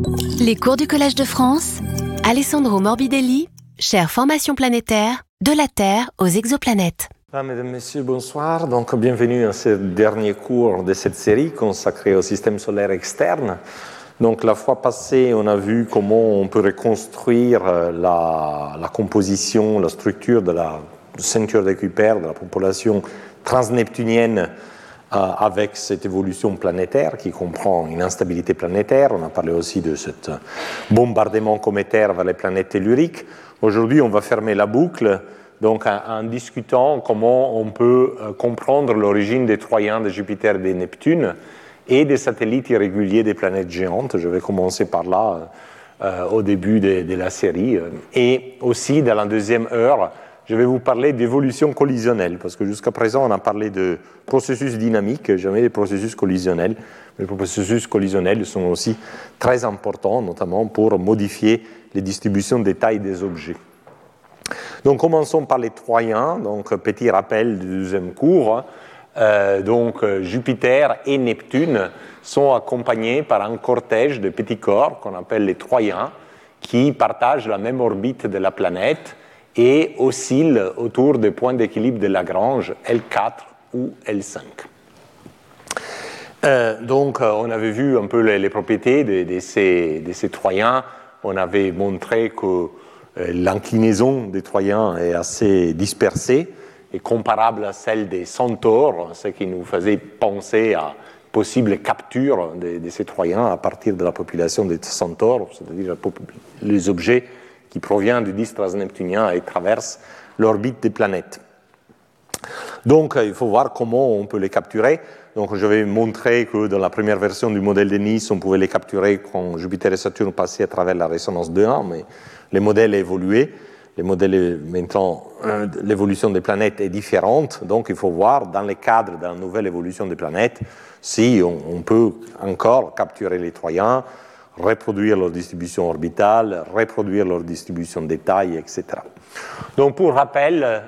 Les cours du Collège de France, Alessandro Morbidelli, chaire formation planétaire, de la Terre aux exoplanètes. Mesdames, Messieurs, bonsoir. Donc, bienvenue à ce dernier cours de cette série consacrée au système solaire externe. Donc, la fois passée, on a vu comment on peut reconstruire la composition, la structure de la ceinture de Kuiper, de la population transneptunienne avec cette évolution planétaire qui comprend une instabilité planétaire. On a parlé aussi de ce bombardement cométaire vers les planètes telluriques. Aujourd'hui, on va fermer la boucle donc en discutant comment on peut comprendre l'origine des Troyens, de Jupiter et de Neptune et des satellites irréguliers des planètes géantes. Je vais commencer par là au début de la série. Et aussi, dans la deuxième heure, je vais vous parler d'évolution collisionnelle, parce que jusqu'à présent, on a parlé de processus dynamiques, jamais des processus collisionnels. Les processus collisionnels sont aussi très importants, notamment pour modifier les distributions des tailles des objets. Donc, commençons par les Troyens. Donc, petit rappel du deuxième cours. Jupiter et Neptune sont accompagnés par un cortège de petits corps qu'on appelle les Troyens, qui partagent la même orbite de la planète et oscillent autour des points d'équilibre de Lagrange L4 ou L5. On avait vu un peu les propriétés de ces Troyens. On avait montré que l'inclinaison des Troyens est assez dispersée et comparable à celle des Centaures, ce qui nous faisait penser à possible capture de ces Troyens à partir de la population des Centaures, c'est-à-dire les objets qui proviennent du disque transneptunien et traversent l'orbite des planètes. Donc, il faut voir comment on peut les capturer. Donc, je vais montrer que dans la première version du modèle de Nice, on pouvait les capturer quand Jupiter et Saturne passaient à travers la résonance de 1, mais les modèles ont évolué. Les modèles, maintenant, l'évolution des planètes est différente. Donc, il faut voir, dans le cadre de la nouvelle évolution des planètes, si on peut encore capturer les Troyens, reproduire leur distribution orbitale, reproduire leur distribution des tailles, etc. Donc, pour rappel,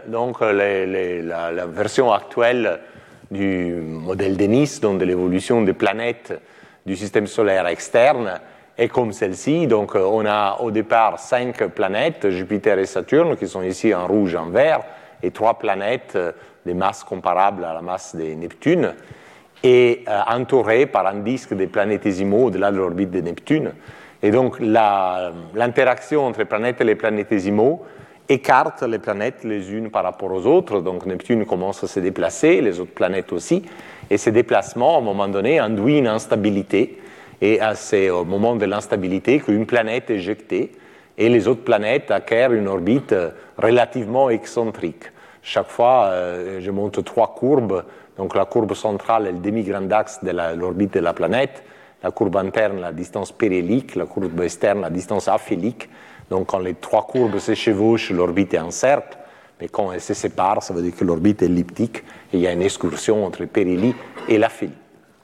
la version actuelle du modèle de Nice, donc de l'évolution des planètes du système solaire externe, est comme celle-ci. Donc, on a au départ 5 planètes, Jupiter et Saturne, qui sont ici en rouge et en vert, et 3 planètes de masse comparable à la masse de Neptune, et entouré par un disque de planétésimaux au-delà de l'orbite de Neptune. Et donc, l'interaction entre les planètes et les planétésimaux écarte les planètes les unes par rapport aux autres. Donc, Neptune commence à se déplacer, les autres planètes aussi. Et ce déplacement, à un moment donné, induit une instabilité. Et c'est au moment de l'instabilité qu'une planète est éjectée et les autres planètes acquièrent une orbite relativement excentrique. Chaque fois, je montre 3 courbes. Donc, la courbe centrale est le demi-grand axe de l'orbite de la planète, la courbe interne, la distance périhélique, la courbe externe, la distance aphélique. Donc, quand les 3 courbes se chevauchent, l'orbite est en cercle, mais quand elles se séparent, ça veut dire que l'orbite est elliptique et il y a une excursion entre le périhélie et l'aphélie.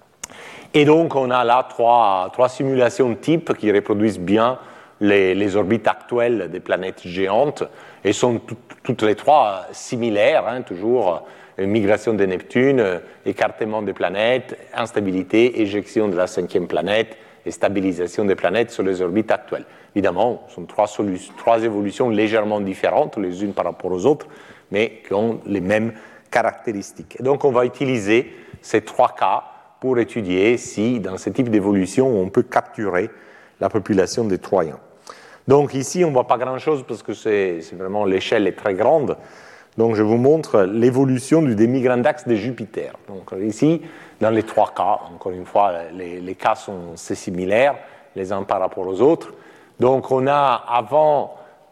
Et donc, on a là 3 simulations types qui reproduisent bien les orbites actuelles des planètes géantes et sont toutes les 3 similaires, toujours migration de Neptune, écartement des planètes, instabilité, éjection de la 5e planète et stabilisation des planètes sur les orbites actuelles. Évidemment, ce sont 3 évolutions légèrement différentes les unes par rapport aux autres, mais qui ont les mêmes caractéristiques. Et donc, on va utiliser ces 3 cas pour étudier si, dans ce type d'évolution, on peut capturer la population des Troyens. Donc ici, on ne voit pas grand-chose parce que c'est vraiment l'échelle est très grande. Donc je vous montre l'évolution du demi-grand axe de Jupiter. Donc ici, dans les 3 cas, encore une fois, les cas sont similaires, les uns par rapport aux autres. Donc on a, avant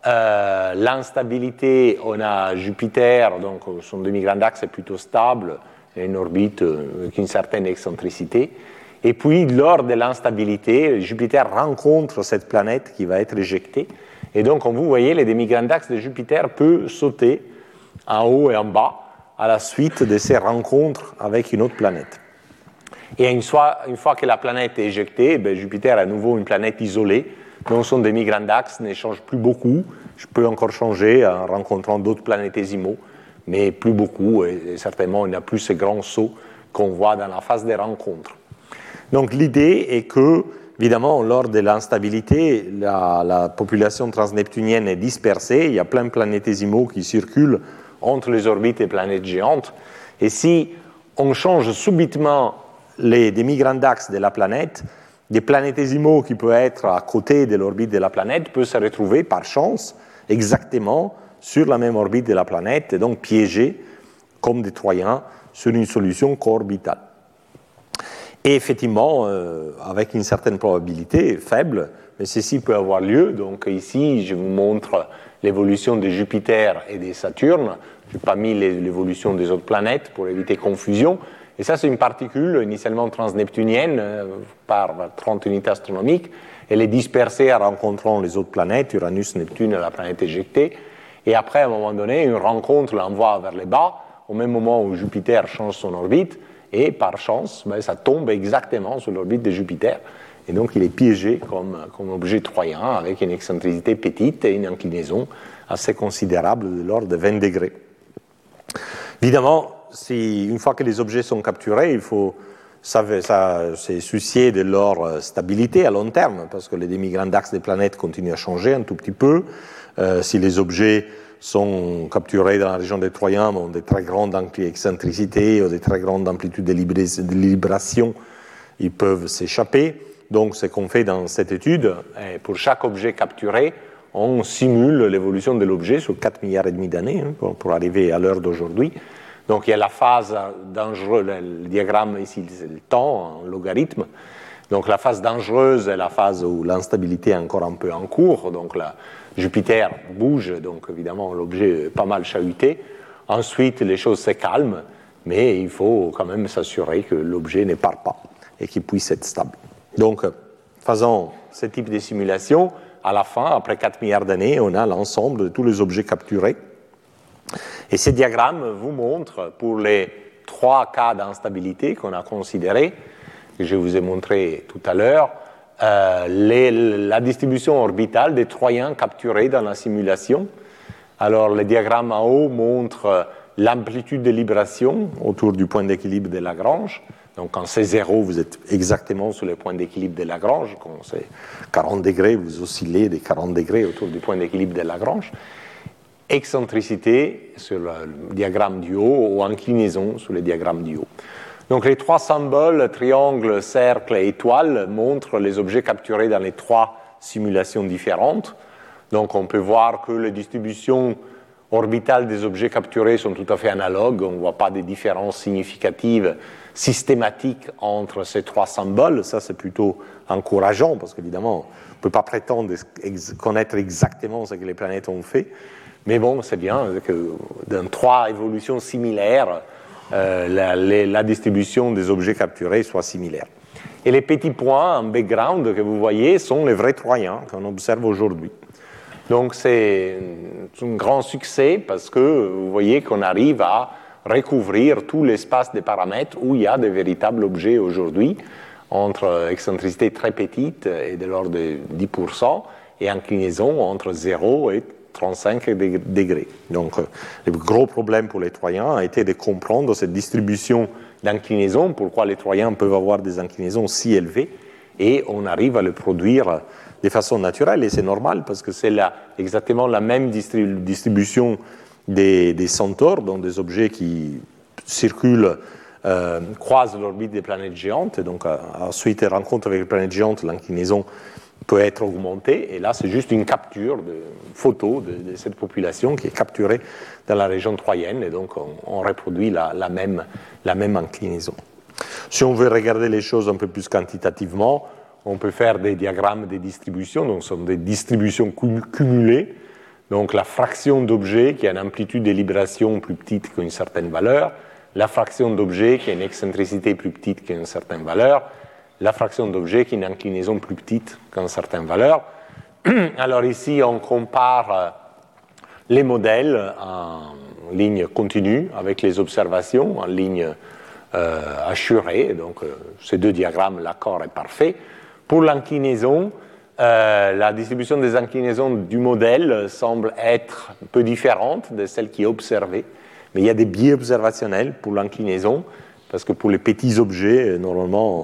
l'instabilité, on a Jupiter, donc son demi-grand axe est plutôt stable, une orbite avec une certaine excentricité. Et puis, lors de l'instabilité, Jupiter rencontre cette planète qui va être éjectée. Et donc, comme vous voyez, le demi-grand axe de Jupiter peut sauter en haut et en bas à la suite de ces rencontres avec une autre planète. Et une fois que la planète est éjectée, Jupiter est à nouveau une planète isolée, donc son demi-grand axe ne change plus beaucoup. Je peux encore changer en rencontrant d'autres planétésimaux, mais plus beaucoup, et certainement il n'y a plus ce grand saut qu'on voit dans la phase des rencontres. Donc l'idée est que évidemment, lors de l'instabilité, la population transneptunienne est dispersée. Il y a plein de planétésimaux qui circulent entre les orbites des planètes géantes. Et si on change subitement des migrants d'axe de la planète, des planétésimaux qui peuvent être à côté de l'orbite de la planète peuvent se retrouver par chance exactement sur la même orbite de la planète et donc piégés comme des Troyens sur une solution co-orbitale. Et effectivement, avec une certaine probabilité faible, mais ceci peut avoir lieu. Donc ici, je vous montre l'évolution de Jupiter et de Saturne. Je n'ai pas mis l'évolution des autres planètes pour éviter confusion. Et ça, c'est une particule initialement transneptunienne par 30 unités astronomiques. Elle est dispersée en rencontrant les autres planètes, Uranus, Neptune et la planète éjectée. Et après, à un moment donné, une rencontre l'envoie vers le bas, au même moment où Jupiter change son orbite. Et par chance, ça tombe exactement sur l'orbite de Jupiter. Et donc, il est piégé comme objet troyen avec une excentricité petite et une inclinaison assez considérable de l'ordre de 20 degrés. Évidemment, une fois que les objets sont capturés, il faut se soucier de leur stabilité à long terme, parce que les demi-grands axes des planètes continuent à changer un tout petit peu. Si les objets sont capturés dans la région des Troyens, ont des très grandes excentricités ou des très grandes amplitudes de libration, ils peuvent s'échapper. Donc, ce qu'on fait dans cette étude, pour chaque objet capturé, on simule l'évolution de l'objet sur 4,5 milliards d'années pour arriver à l'heure d'aujourd'hui. Donc, il y a la phase dangereuse, le diagramme ici, c'est le temps en logarithme. Donc, la phase dangereuse est la phase où l'instabilité est encore un peu en cours. Donc, Jupiter bouge, donc évidemment, l'objet est pas mal chahuté. Ensuite, les choses se calment, mais il faut quand même s'assurer que l'objet ne part pas et qu'il puisse être stable. Donc, faisant ce type de simulation, à la fin, après 4 milliards d'années, on a l'ensemble de tous les objets capturés. Et ces diagrammes vous montrent, pour les 3 cas d'instabilité qu'on a considérés, que je vous ai montré tout à l'heure, la distribution orbitale des Troyens capturés dans la simulation. Alors, le diagramme en haut montre l'amplitude de libration autour du point d'équilibre de Lagrange. Donc, quand c'est 0, vous êtes exactement sur le point d'équilibre de Lagrange. Quand c'est 40 degrés, vous oscillez des 40 degrés autour du point d'équilibre de Lagrange. Excentricité sur le diagramme du haut ou inclinaison sur le diagramme du haut. Donc, les 3 symboles, triangle, cercle et étoile, montrent les objets capturés dans les 3 simulations différentes. Donc, on peut voir que les distributions orbitales des objets capturés sont tout à fait analogues. On ne voit pas de différences significatives systématiques entre ces 3 symboles. Ça, c'est plutôt encourageant parce qu'évidemment, on ne peut pas prétendre connaître exactement ce que les planètes ont fait. Mais bon, c'est bien que dans 3 évolutions similaires, la distribution des objets capturés soit similaire. Et les petits points en background que vous voyez sont les vrais Troyens qu'on observe aujourd'hui. Donc c'est un grand succès parce que vous voyez qu'on arrive à recouvrir tout l'espace des paramètres où il y a de véritables objets aujourd'hui, entre excentricité très petite et de l'ordre de 10% et inclinaison entre 0 et 35 degrés. Donc, le gros problème pour les Troyens a été de comprendre cette distribution d'inclinaison, pourquoi les Troyens peuvent avoir des inclinaisons si élevées, et on arrive à le produire de façon naturelle, et c'est normal, parce que c'est exactement la même distribution des centaures, donc des objets qui circulent, croisent l'orbite des planètes géantes, et donc ensuite, les rencontres avec les planètes géantes, l'inclinaison peut être augmentée, et là c'est juste une capture, une photo de cette population qui est capturée dans la région troyenne, et donc on reproduit la même inclinaison. Si on veut regarder les choses un peu plus quantitativement, on peut faire des diagrammes de distribution, donc ce sont des distributions cumulées, donc la fraction d'objets qui a une amplitude de libration plus petite qu'une certaine valeur, la fraction d'objets qui a une excentricité plus petite qu'une certaine valeur, la fraction d'objets qui a une inclinaison plus petite qu'une certaine valeur. Alors ici, on compare les modèles en ligne continue avec les observations en ligne assurée. Donc, ces 2 diagrammes, l'accord est parfait. Pour l'inclinaison, la distribution des inclinaisons du modèle semble être un peu différente de celle qui est observée, mais il y a des biais observationnels pour l'inclinaison, parce que pour les petits objets, normalement,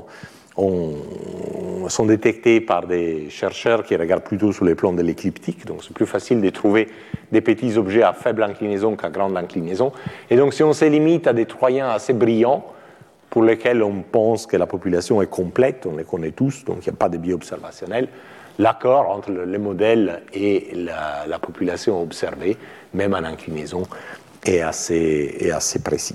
sont détectés par des chercheurs qui regardent plutôt sur les plans de l'écliptique, donc c'est plus facile de trouver des petits objets à faible inclinaison qu'à grande inclinaison. Et donc si on se limite à des troyens assez brillants, pour lesquels on pense que la population est complète, on les connaît tous, donc il n'y a pas de biais observationnel, l'accord entre le modèle et la population observée, même en inclinaison, est assez précis.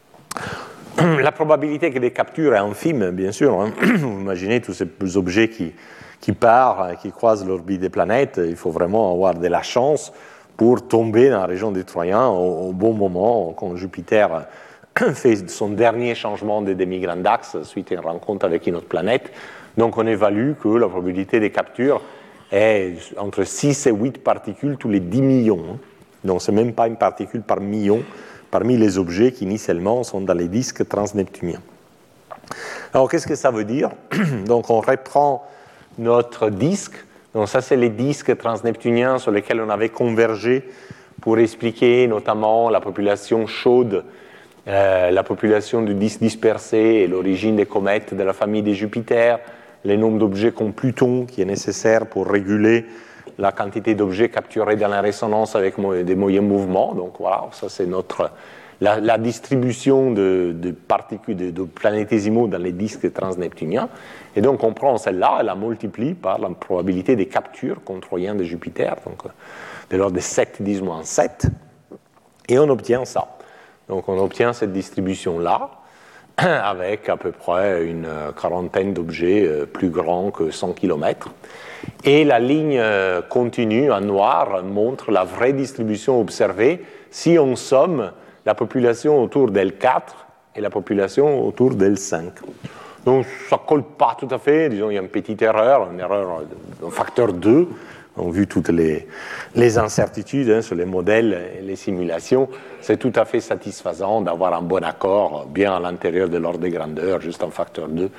La probabilité que des captures est infime, bien sûr. Hein. Vous imaginez tous ces objets qui partent, qui croisent l'orbite des planètes. Il faut vraiment avoir de la chance pour tomber dans la région des Troyens au bon moment, quand Jupiter fait son dernier changement de demi-grand axe suite à une rencontre avec une autre planète. Donc on évalue que la probabilité des captures est entre 6 et 8 particules tous les 10 millions. Hein. Donc ce n'est même pas une particule par million parmi les objets qui initialement sont dans les disques transneptuniens. Alors qu'est-ce que ça veut dire? Donc on reprend notre disque. Donc ça c'est les disques transneptuniens sur lesquels on avait convergé pour expliquer notamment la population chaude, la population du disque dispersé et l'origine des comètes de la famille des Jupiter, les nombres d'objets comme Pluton qui est nécessaire pour réguler la quantité d'objets capturés dans la résonance avec des moyens mouvements. Donc voilà, ça c'est la distribution de particules, de planétésimaux dans les disques transneptuniens. Et donc on prend celle-là et la multiplie par la probabilité des captures contrôliens de Jupiter, donc de l'ordre de 7-10-7, et on obtient ça. Donc on obtient cette distribution-là, avec à peu près une quarantaine d'objets plus grands que 100 km. Et la ligne continue en noir montre la vraie distribution observée si on somme la population autour d'L4 et la population autour d'L5. Donc ça ne colle pas tout à fait, disons il y a une petite erreur, une erreur d'un facteur 2. On a vu toutes les incertitudes sur les modèles et les simulations. C'est tout à fait satisfaisant d'avoir un bon accord bien à l'intérieur de l'ordre de grandeur, juste un facteur 2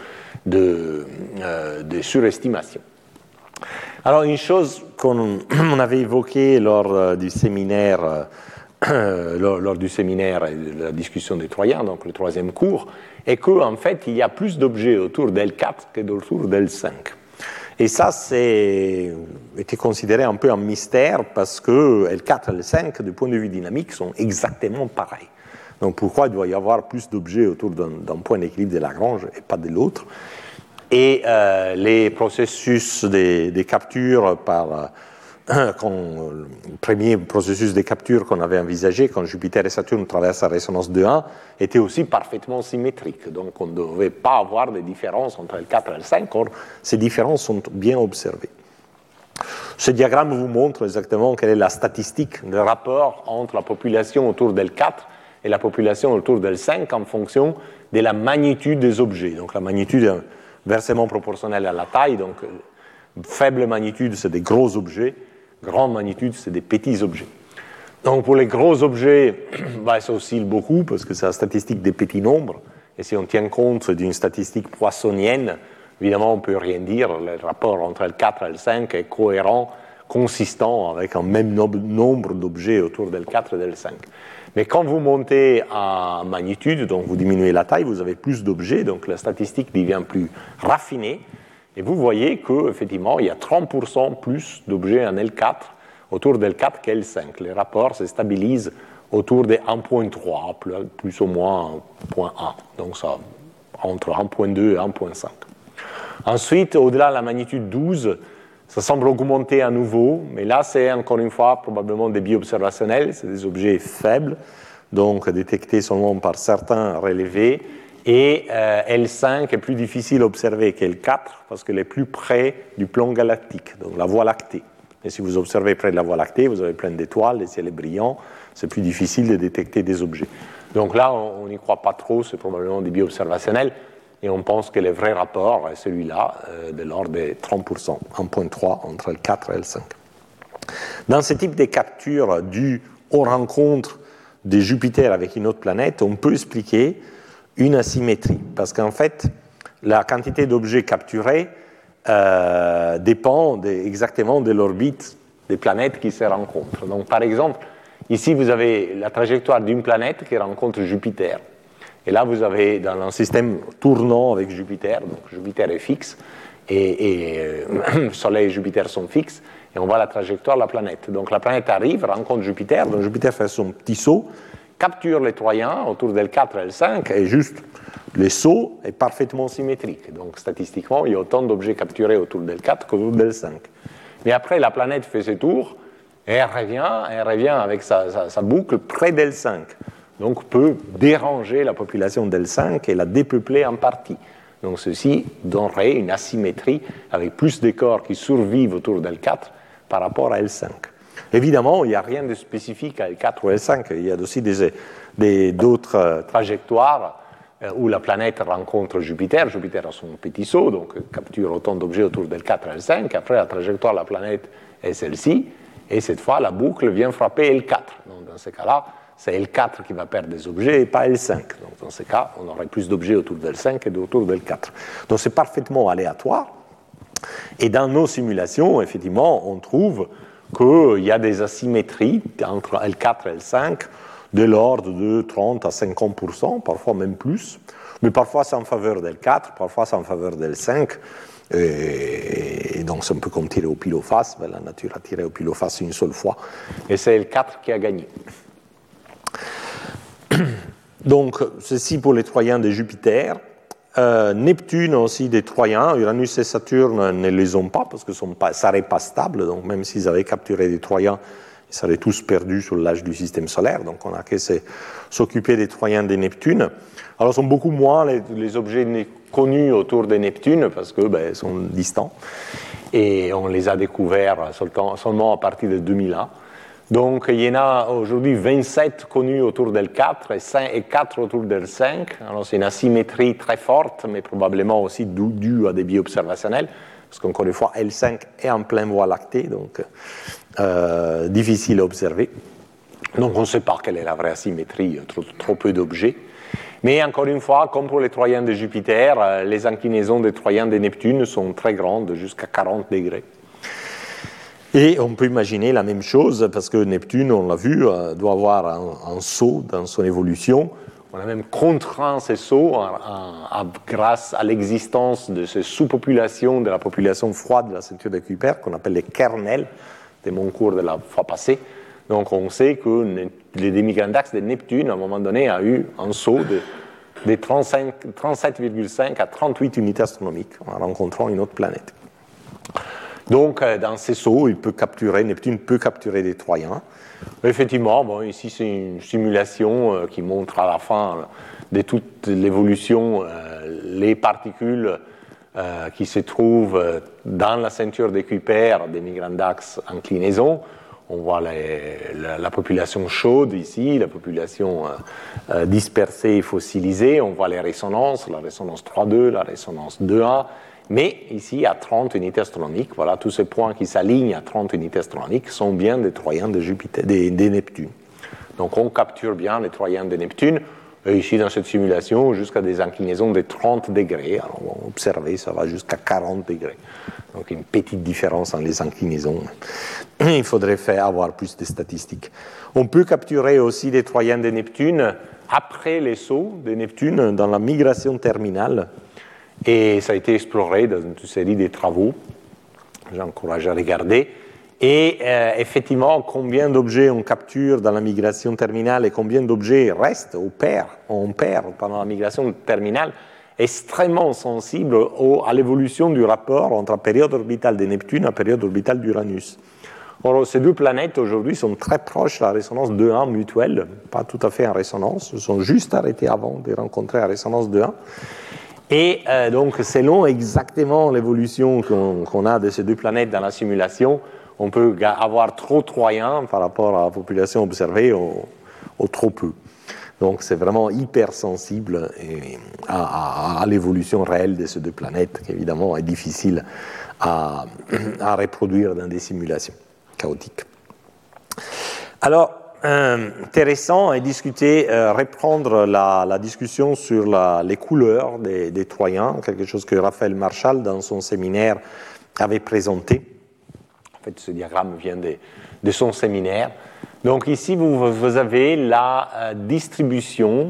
de surestimation. Alors une chose qu'on avait évoquée lors du séminaire et de la discussion des Troyens, donc le troisième cours, est qu'en fait il y a plus d'objets autour d'L4 que autour d'L5. Et ça, était considéré un peu un mystère parce que L4 et L5, du point de vue dynamique, sont exactement pareils. Donc pourquoi il doit y avoir plus d'objets autour d'un point d'équilibre de Lagrange et pas de l'autre? Et les processus des captures le premier processus de capture qu'on avait envisagé quand Jupiter et Saturne traversent la résonance de 1 était aussi parfaitement symétrique. Donc on ne devait pas avoir de différence entre L4 et L5, or ces différences sont bien observées. Ce diagramme vous montre exactement quelle est la statistique de rapport entre la population autour d'L4 et la population autour d'L5 en fonction de la magnitude des objets. Donc la magnitude est inversement proportionnelle à la taille, donc faible magnitude c'est des gros objets, grande magnitude, c'est des petits objets. Donc pour les gros objets, ça oscille beaucoup parce que c'est la statistique des petits nombres. Et si on tient compte d'une statistique poissonienne, évidemment on ne peut rien dire. Le rapport entre L4 et L5 est cohérent, consistant avec un même nombre d'objets autour d'L4 et d'L5. Mais quand vous montez en magnitude, donc vous diminuez la taille, vous avez plus d'objets, donc la statistique devient plus raffinée. Et vous voyez qu'effectivement, il y a 30% plus d'objets en L4 autour d'L4 qu'L5. Les rapports se stabilisent autour de 1.3, plus ou moins 1.1. Donc ça, entre 1.2 et 1.5. Ensuite, au-delà de la magnitude 12, ça semble augmenter à nouveau, mais là, c'est encore une fois probablement des biais observationnels, c'est des objets faibles, donc détectés seulement par certains relevés. Et L5 est plus difficile à observer qu'L4 parce qu'elle est plus près du plan galactique, donc la Voie lactée. Et si vous observez près de la Voie lactée, vous avez plein d'étoiles, le ciel est brillant, c'est plus difficile de détecter des objets. Donc là, on n'y croit pas trop, c'est probablement des biais observationnels, et on pense que le vrai rapport est celui-là, de l'ordre de 30%, 1.3 entre L4 et L5. Dans ce type de capture dues aux rencontres de Jupiter avec une autre planète, on peut expliquer une asymétrie, parce qu'en fait, la quantité d'objets capturés dépend exactement de l'orbite des planètes qui se rencontrent. Donc, par exemple, ici, vous avez la trajectoire d'une planète qui rencontre Jupiter. Et là, vous avez dans un système tournant avec Jupiter, donc Jupiter est fixe, et Soleil et Jupiter sont fixes, et on voit la trajectoire de la planète. Donc la planète arrive, rencontre Jupiter, donc Jupiter fait son petit saut, capture les Troyens autour d'L4 et L5, et juste le saut est parfaitement symétrique. Donc statistiquement, il y a autant d'objets capturés autour d'L4 qu'autour d'L5. Mais après, la planète fait ses tours, et elle revient avec sa boucle près d'L5. Donc peut déranger la population d'L5 et la dépeupler en partie. Donc ceci donnerait une asymétrie avec plus de corps qui survivent autour d'L4 par rapport à L5. Évidemment, il n'y a rien de spécifique à L4 ou L5. Il y a aussi d'autres trajectoires où la planète rencontre Jupiter. Jupiter a son petit saut, donc capture autant d'objets autour d'L4 et L5. Après, la trajectoire de la planète est celle-ci. Et cette fois, la boucle vient frapper L4. Donc dans ce cas-là, c'est L4 qui va perdre des objets et pas L5. Donc dans ce cas, on aurait plus d'objets autour d'L5 et autour d'L4. Donc c'est parfaitement aléatoire. Et dans nos simulations, effectivement, on trouve qu'il y a des asymétries entre L4 et L5 de l'ordre de 30 à 50%, parfois même plus. Mais parfois c'est en faveur d'L4, parfois c'est en faveur d'L5. Et donc on peut comme tirer au pile ou face. Ben, la nature a tiré au pile ou face une seule fois. Et c'est L4 qui a gagné. Donc, ceci pour les Troyens de Jupiter. Neptune a aussi des Troyens. Uranus et Saturne ne les ont pas parce que ça ne serait pas stable. Donc, même s'ils avaient capturé des Troyens, ils seraient tous perdus sur l'âge du système solaire. Donc, on n'a qu'à s'occuper des Troyens de Neptune. Alors, ce sont beaucoup moins les objets connus autour de Neptune parce qu'ils sont distants. Et on les a découverts seulement à partir de 2001. Donc, il y en a aujourd'hui 27 connus autour d'L4 et 4 autour d'L5. Alors, c'est une asymétrie très forte, mais probablement aussi due à des biais observationnels, parce qu'encore une fois, L5 est en pleine voie lactée, donc difficile à observer. Donc, on ne sait pas quelle est la vraie asymétrie, trop peu d'objets. Mais encore une fois, comme pour les Troyens de Jupiter, les inclinaisons des Troyens de Neptune sont très grandes, jusqu'à 40 degrés. Et on peut imaginer la même chose, parce que Neptune, on l'a vu, doit avoir un saut dans son évolution. On a même contraint ces sauts grâce à l'existence de ces sous-populations de la population froide de la ceinture de Kuiper, qu'on appelle les kernels, de mon cours de la fois passée. Donc on sait que les demi-grands axes de Neptune, à un moment donné, a eu un saut de 37,5 à 38 unités astronomiques en rencontrant une autre planète. Donc, dans ces sauts, Neptune peut capturer des Troyens. Effectivement, bon, ici, c'est une simulation qui montre à la fin de toute l'évolution les particules qui se trouvent dans la ceinture de Kuiper des mi-grands axes inclinaison. On voit la population chaude ici, la population dispersée et fossilisée. On voit les résonances, la résonance 3,2, la résonance 2,1. Mais ici, à 30 unités astronomiques, voilà, tous ces points qui s'alignent à 30 unités astronomiques sont bien des Troyens de Jupiter, des Neptunes. Donc on capture bien les Troyens de Neptune, et ici dans cette simulation, jusqu'à des inclinaisons de 30 degrés. Alors on va observer, ça va jusqu'à 40 degrés. Donc une petite différence dans les inclinaisons. Il faudrait avoir plus de statistiques. On peut capturer aussi des Troyens de Neptune après les sauts de Neptune dans la migration terminale. Et ça a été exploré dans une série de travaux. J'encourage à regarder. Et effectivement, combien d'objets on capture dans la migration terminale et combien d'objets restent on perd pendant la migration terminale, extrêmement sensible à l'évolution du rapport entre la période orbitale de Neptune et la période orbitale d'Uranus. Or, ces deux planètes aujourd'hui sont très proches de la résonance 2,1 mutuelle, pas tout à fait en résonance, se sont juste arrêtés avant de rencontrer la résonance 2,1. Et donc, selon exactement l'évolution qu'on a de ces deux planètes dans la simulation, on peut avoir trop Troyens par rapport à la population observée ou trop peu. Donc, c'est vraiment hyper sensible à l'évolution réelle de ces deux planètes, qui évidemment est difficile à reproduire dans des simulations chaotiques. Alors, intéressant et reprendre la discussion sur les couleurs des Troyens, quelque chose que Raphaël Marchal, dans son séminaire, avait présenté. En fait, ce diagramme vient de son séminaire. Donc ici, vous avez la distribution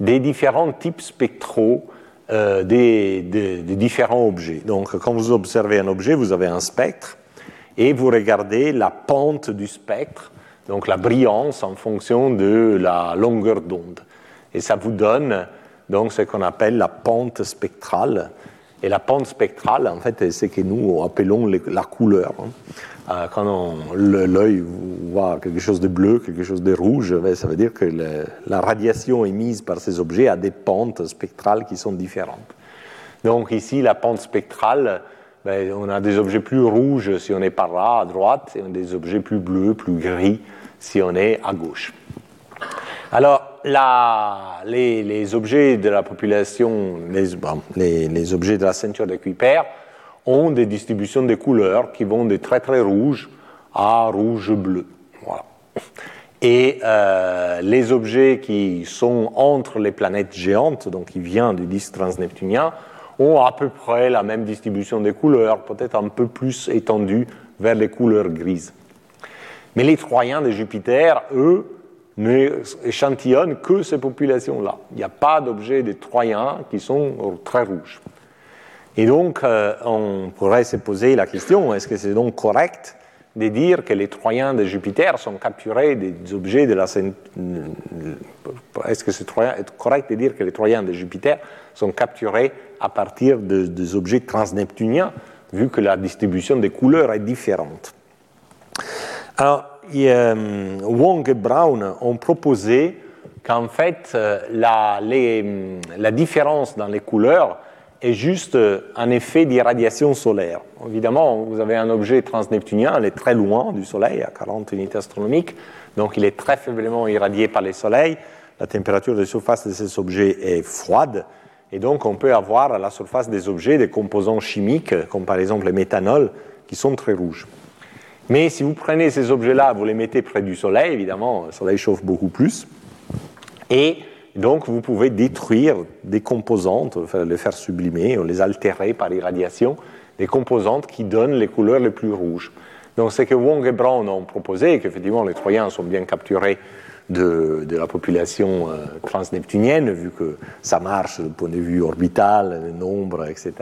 des différents types spectraux des différents objets. Donc, quand vous observez un objet, vous avez un spectre et vous regardez la pente du spectre, donc la brillance en fonction de la longueur d'onde. Et ça vous donne donc ce qu'on appelle la pente spectrale. Et la pente spectrale, en fait, c'est ce que nous appelons la couleur. Quand l'œil voit quelque chose de bleu, quelque chose de rouge, ça veut dire que la radiation émise par ces objets a des pentes spectrales qui sont différentes. Donc ici, la pente spectrale, on a des objets plus rouges si on est par là, à droite, et des objets plus bleus, plus gris si on est à gauche. Alors, les objets de la population, les objets de la ceinture de Kuiper ont des distributions de couleurs qui vont de très très rouge à rouge-bleu. Voilà. Et les objets qui sont entre les planètes géantes, donc qui viennent du disque transneptunien, ont à peu près la même distribution des couleurs, peut-être un peu plus étendue vers les couleurs grises. Mais les Troyens de Jupiter, eux, n'échantillonnent que ces populations-là. Il n'y a pas d'objets de Troyens qui sont très rouges. Et donc, on pourrait se poser la question, est-ce que c'est donc correct de dire que les Troyens de Jupiter sont capturés des objets de la ceinture... Est-ce que c'est correct de dire que les Troyens de Jupiter sont capturés à partir des objets transneptuniens, vu que la distribution des couleurs est différente? Alors, Wong et Brown ont proposé qu'en fait, la différence dans les couleurs est juste un effet d'irradiation solaire. Évidemment, vous avez un objet transneptunien, il est très loin du Soleil, à 40 unités astronomiques, donc il est très faiblement irradié par le Soleil. La température de surface de ces objets est froide, et donc on peut avoir à la surface des objets des composants chimiques, comme par exemple le méthanol, qui sont très rouges. Mais si vous prenez ces objets-là, vous les mettez près du Soleil, évidemment, le Soleil chauffe beaucoup plus, et donc vous pouvez détruire des composantes, les faire sublimer, ou les altérer par irradiation, des composantes qui donnent les couleurs les plus rouges. Donc c'est que Wong et Brown ont proposé, qu'effectivement les Troyens sont bien capturés de la population transneptunienne, vu que ça marche du point de vue orbital, le nombre, etc.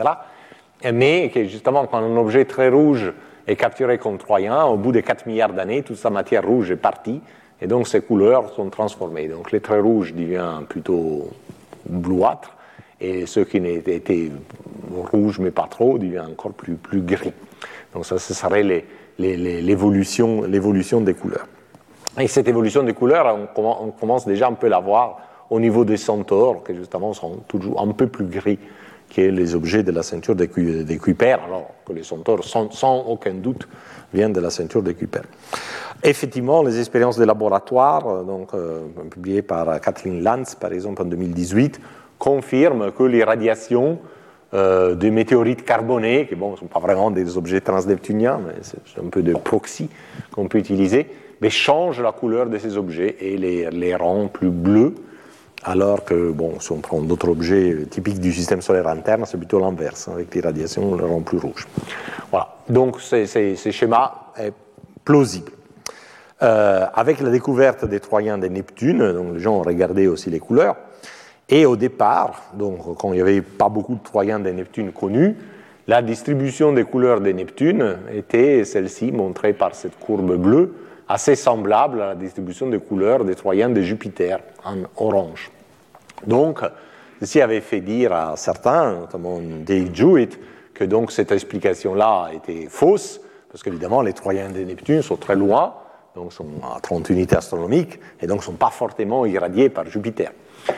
Mais que justement, quand un objet très rouge est capturé comme Troyen, au bout de 4 milliards d'années, toute sa matière rouge est partie, et donc ces couleurs sont transformées. Donc les très rouges deviennent plutôt bleuâtres, et ceux qui étaient rouges mais pas trop deviennent encore plus gris. Donc ça, ce serait l'évolution des couleurs. Et cette évolution des couleurs, on commence déjà un peu à la voir au niveau des centaures, qui justement sont toujours un peu plus gris que les objets de la ceinture de Kuiper, alors que les centaures, sans aucun doute, viennent de la ceinture de Kuiper. Effectivement, les expériences de laboratoire, donc, publiées par Kathleen Lantz, par exemple, en 2018, confirment que les radiations des météorites carbonés, qui ne sont pas vraiment des objets transneptuniens, mais c'est un peu de proxy qu'on peut utiliser, mais changent la couleur de ces objets et les rend plus bleus, alors que, si on prend d'autres objets typiques du système solaire interne, c'est plutôt l'inverse. Avec les radiations, on les rend plus rouges. Voilà. Donc, ce schéma est plausible. Avec la découverte des Troyens de Neptune, donc les gens ont regardé aussi les couleurs, et au départ, donc, quand il n'y avait pas beaucoup de Troyens de Neptune connus, la distribution des couleurs de Neptune était celle-ci, montrée par cette courbe bleue, assez semblable à la distribution des couleurs des Troyens de Jupiter, en orange. Donc, ceci avait fait dire à certains, notamment Dave Jewett, que donc cette explication-là était fausse, parce qu'évidemment, les Troyens de Neptune sont très loin, donc sont à 30 unités astronomiques, et donc ne sont pas fortement irradiés par Jupiter.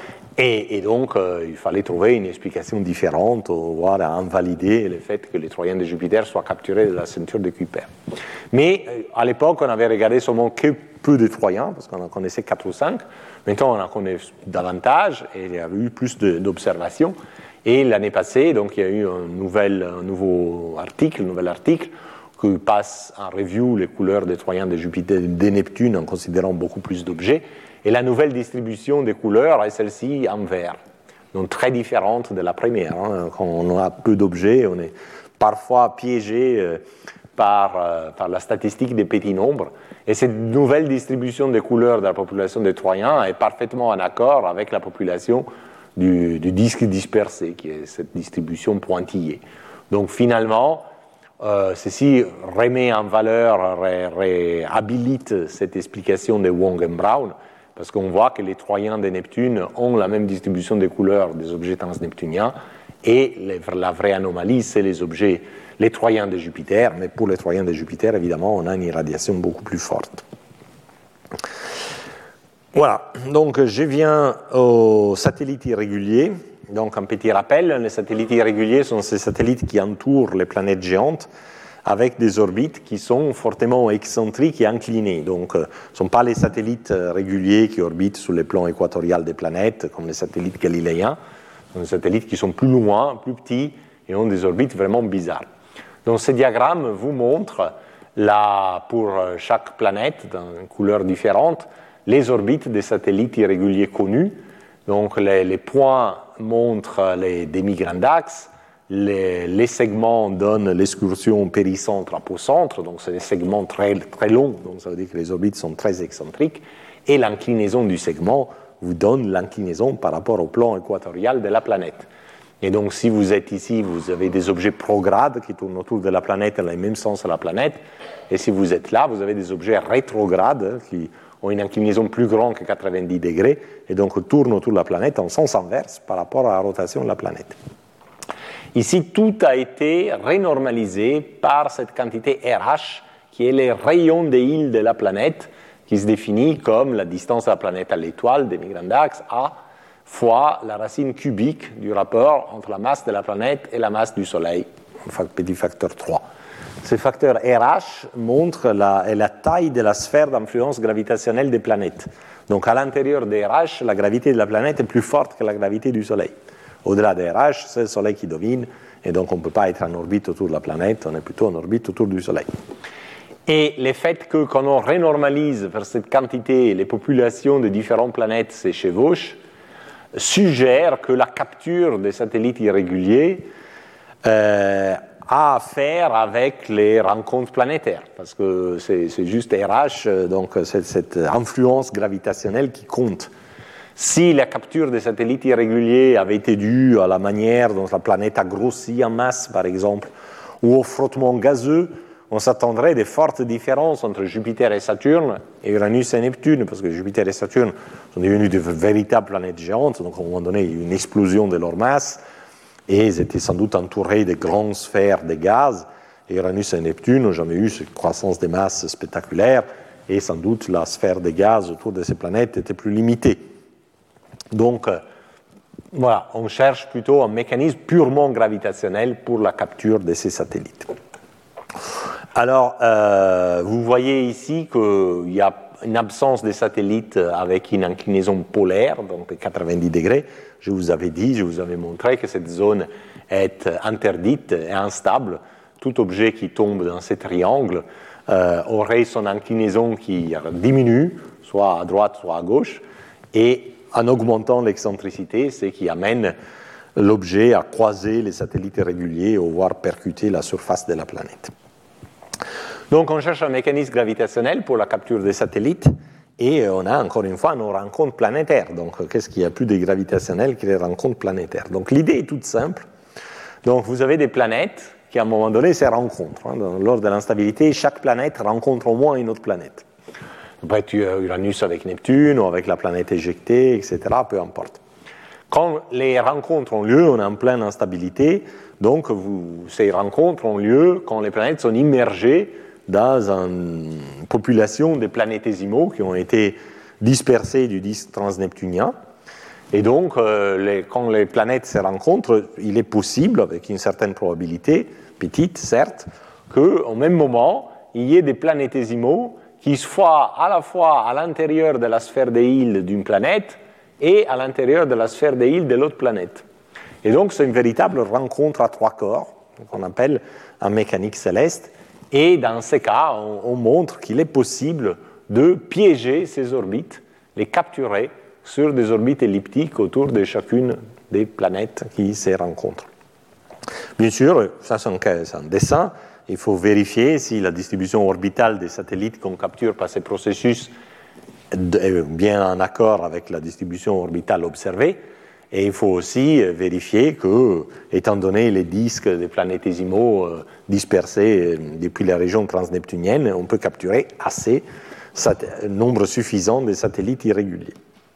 Et donc, il fallait trouver une explication différente, voire à invalider le fait que les Troyens de Jupiter soient capturés de la ceinture de Kuiper. Mais à l'époque, on avait regardé seulement que peu de Troyens, parce qu'on en connaissait 4 ou 5. Maintenant, on en connaît davantage, et il y a eu plus d'observations. Et l'année passée, donc, il y a eu un nouveau article, qui passe en review les couleurs des Troyens de Jupiter, de Neptune, en considérant beaucoup plus d'objets. Et la nouvelle distribution des couleurs est celle-ci en vert, donc très différente de la première. Quand on a peu d'objets, on est parfois piégé par la statistique des petits nombres. Et cette nouvelle distribution des couleurs de la population des Troyens est parfaitement en accord avec la population du disque dispersé, qui est cette distribution pointillée. Donc finalement, ceci remet en valeur, réhabilite cette explication de Wong et Brown, parce qu'on voit que les Troyens de Neptune ont la même distribution des couleurs des objets transneptuniens, et la vraie anomalie, c'est les Troyens de Jupiter, mais pour les Troyens de Jupiter, évidemment, on a une irradiation beaucoup plus forte. Voilà, donc je viens aux satellites irréguliers. Donc un petit rappel, les satellites irréguliers sont ces satellites qui entourent les planètes géantes avec des orbites qui sont fortement excentriques et inclinées. Donc ce ne sont pas les satellites réguliers qui orbitent sur les plans équatorial des planètes, comme les satellites galiléens. Ce sont des satellites qui sont plus loin, plus petits, et ont des orbites vraiment bizarres. Donc ce diagramme vous montre, pour chaque planète, dans une couleur différente, les orbites des satellites irréguliers connus. Donc les points montrent les demi-grands axes, les segments donnent l'excursion péricentre-apocentre, donc c'est des segments très, très longs, donc ça veut dire que les orbites sont très excentriques, et l'inclinaison du segment vous donne l'inclinaison par rapport au plan équatorial de la planète. Et donc si vous êtes ici, vous avez des objets progrades qui tournent autour de la planète dans le même sens que la planète, et si vous êtes là, vous avez des objets rétrogrades qui ont une inclinaison plus grande que 90 degrés, et donc tournent autour de la planète en sens inverse par rapport à la rotation de la planète. Ici, tout a été renormalisé par cette quantité RH, qui est les rayons des îles de la planète, qui se définit comme la distance de la planète à l'étoile, demi-grand axe, A, fois la racine cubique du rapport entre la masse de la planète et la masse du Soleil, un petit facteur 3. Ce facteur RH montre la taille de la sphère d'influence gravitationnelle des planètes. Donc à l'intérieur des RH, la gravité de la planète est plus forte que la gravité du Soleil. Au-delà des RH, c'est le Soleil qui domine, et donc on ne peut pas être en orbite autour de la planète, on est plutôt en orbite autour du Soleil. Et le fait que quand on renormalise vers cette quantité, les populations de différentes planètes se chevauchent, suggère que la capture des satellites irréguliers a à faire avec les rencontres planétaires, parce que c'est juste RH, donc c'est cette influence gravitationnelle qui compte. Si la capture des satellites irréguliers avait été due à la manière dont la planète a grossi en masse, par exemple, ou au frottement gazeux, on s'attendrait à de fortes différences entre Jupiter et Saturne, et Uranus et Neptune, parce que Jupiter et Saturne sont devenus de véritables planètes géantes, donc à un moment donné, il y a eu une explosion de leur masse, et ils étaient sans doute entourés de grandes sphères de gaz, et Uranus et Neptune n'ont jamais eu cette croissance des masses spectaculaire, et sans doute la sphère de gaz autour de ces planètes était plus limitée. Donc, voilà, on cherche plutôt un mécanisme purement gravitationnel pour la capture de ces satellites. Alors, vous voyez ici qu'il y a une absence de satellites avec une inclinaison polaire, donc de 90 degrés. Je vous avais montré que cette zone est interdite et instable. Tout objet qui tombe dans ce triangle aurait son inclinaison qui diminue, soit à droite, soit à gauche, et en augmentant l'excentricité, ce qui amène l'objet à croiser les satellites irréguliers ou voire percuter la surface de la planète. Donc on cherche un mécanisme gravitationnel pour la capture des satellites, et on a encore une fois nos rencontres planétaires. Donc qu'est-ce qu'il y a plus de gravitationnel que les rencontres planétaires? Donc l'idée est toute simple. Donc vous avez des planètes qui à un moment donné se rencontrent. Lors de l'instabilité, chaque planète rencontre au moins une autre planète. Ça peut être Uranus avec Neptune ou avec la planète éjectée, etc., peu importe. Quand les rencontres ont lieu, on est en pleine instabilité, donc ces rencontres ont lieu quand les planètes sont immergées dans une population de planétésimaux qui ont été dispersés du disque transneptunien. Et donc, quand les planètes se rencontrent, il est possible, avec une certaine probabilité, petite certes, qu'au même moment, il y ait des planétésimaux qui soient à la fois à l'intérieur de la sphère des îles d'une planète et à l'intérieur de la sphère des îles de l'autre planète. Et donc, c'est une véritable rencontre à trois corps, qu'on appelle en mécanique céleste. Et dans ces cas, on montre qu'il est possible de piéger ces orbites, les capturer sur des orbites elliptiques autour de chacune des planètes qui se rencontrent. Bien sûr, ça c'est un dessin, il faut vérifier si la distribution orbitale des satellites qu'on capture par ces processus est bien en accord avec la distribution orbitale observée. Et il faut aussi vérifier que, étant donné les disques des planétésimaux dispersés depuis la région transneptunienne, on peut capturer assez, nombre suffisant de satellites irréguliers.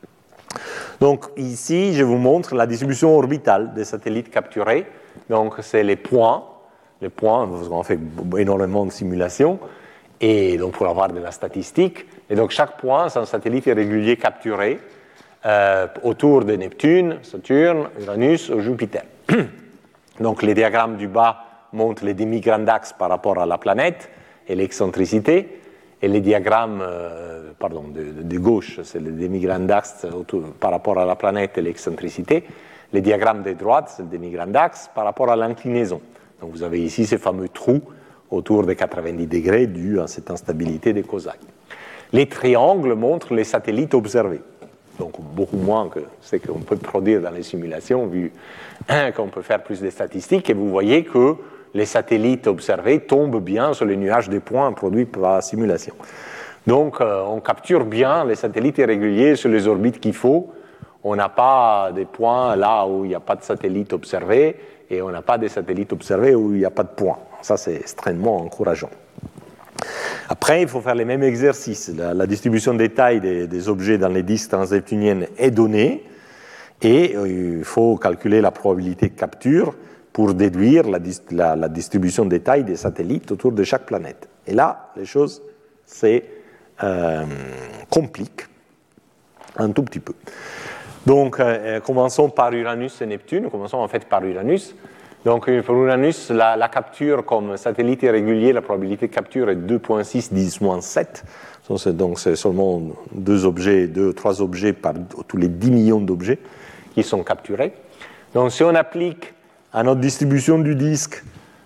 Donc ici, je vous montre la distribution orbitale des satellites capturés. Donc c'est les points, on fait énormément de simulations, et donc pour avoir de la statistique. Et donc chaque point, c'est un satellite irrégulier capturé autour de Neptune, Saturne, Uranus ou Jupiter. Donc les diagrammes du bas montrent les demi-grands axes par rapport à la planète et l'excentricité, et les diagrammes de gauche, c'est les demi-grands axes par rapport à la planète et l'excentricité. Les diagrammes de droite, c'est le demi-grand axe par rapport à l'inclinaison. Donc vous avez ici ces fameux trous autour de 90 degrés dus à cette instabilité des Cosaques. Les triangles montrent les satellites observés. Donc beaucoup moins que ce qu'on peut produire dans les simulations, vu qu'on peut faire plus de statistiques. Et vous voyez que les satellites observés tombent bien sur les nuages de points produits par la simulation. Donc on capture bien les satellites irréguliers sur les orbites qu'il faut. On n'a pas des points là où il n'y a pas de satellites observés et on n'a pas des satellites observés où il n'y a pas de points. Ça, c'est extrêmement encourageant. Après, il faut faire les mêmes exercices. La distribution des tailles des objets dans les disques transneptuniens est donnée et il faut calculer la probabilité de capture pour déduire la distribution des tailles des satellites autour de chaque planète. Et là, les choses se compliquent un tout petit peu. Donc, commençons par Uranus et Neptune. Commençons en fait par Uranus. Donc, pour Uranus, la capture comme satellite irrégulier, la probabilité de capture est 2,6 10-7. Donc, c'est seulement 3 objets par tous les 10 millions d'objets qui sont capturés. Donc, si on applique à notre distribution du disque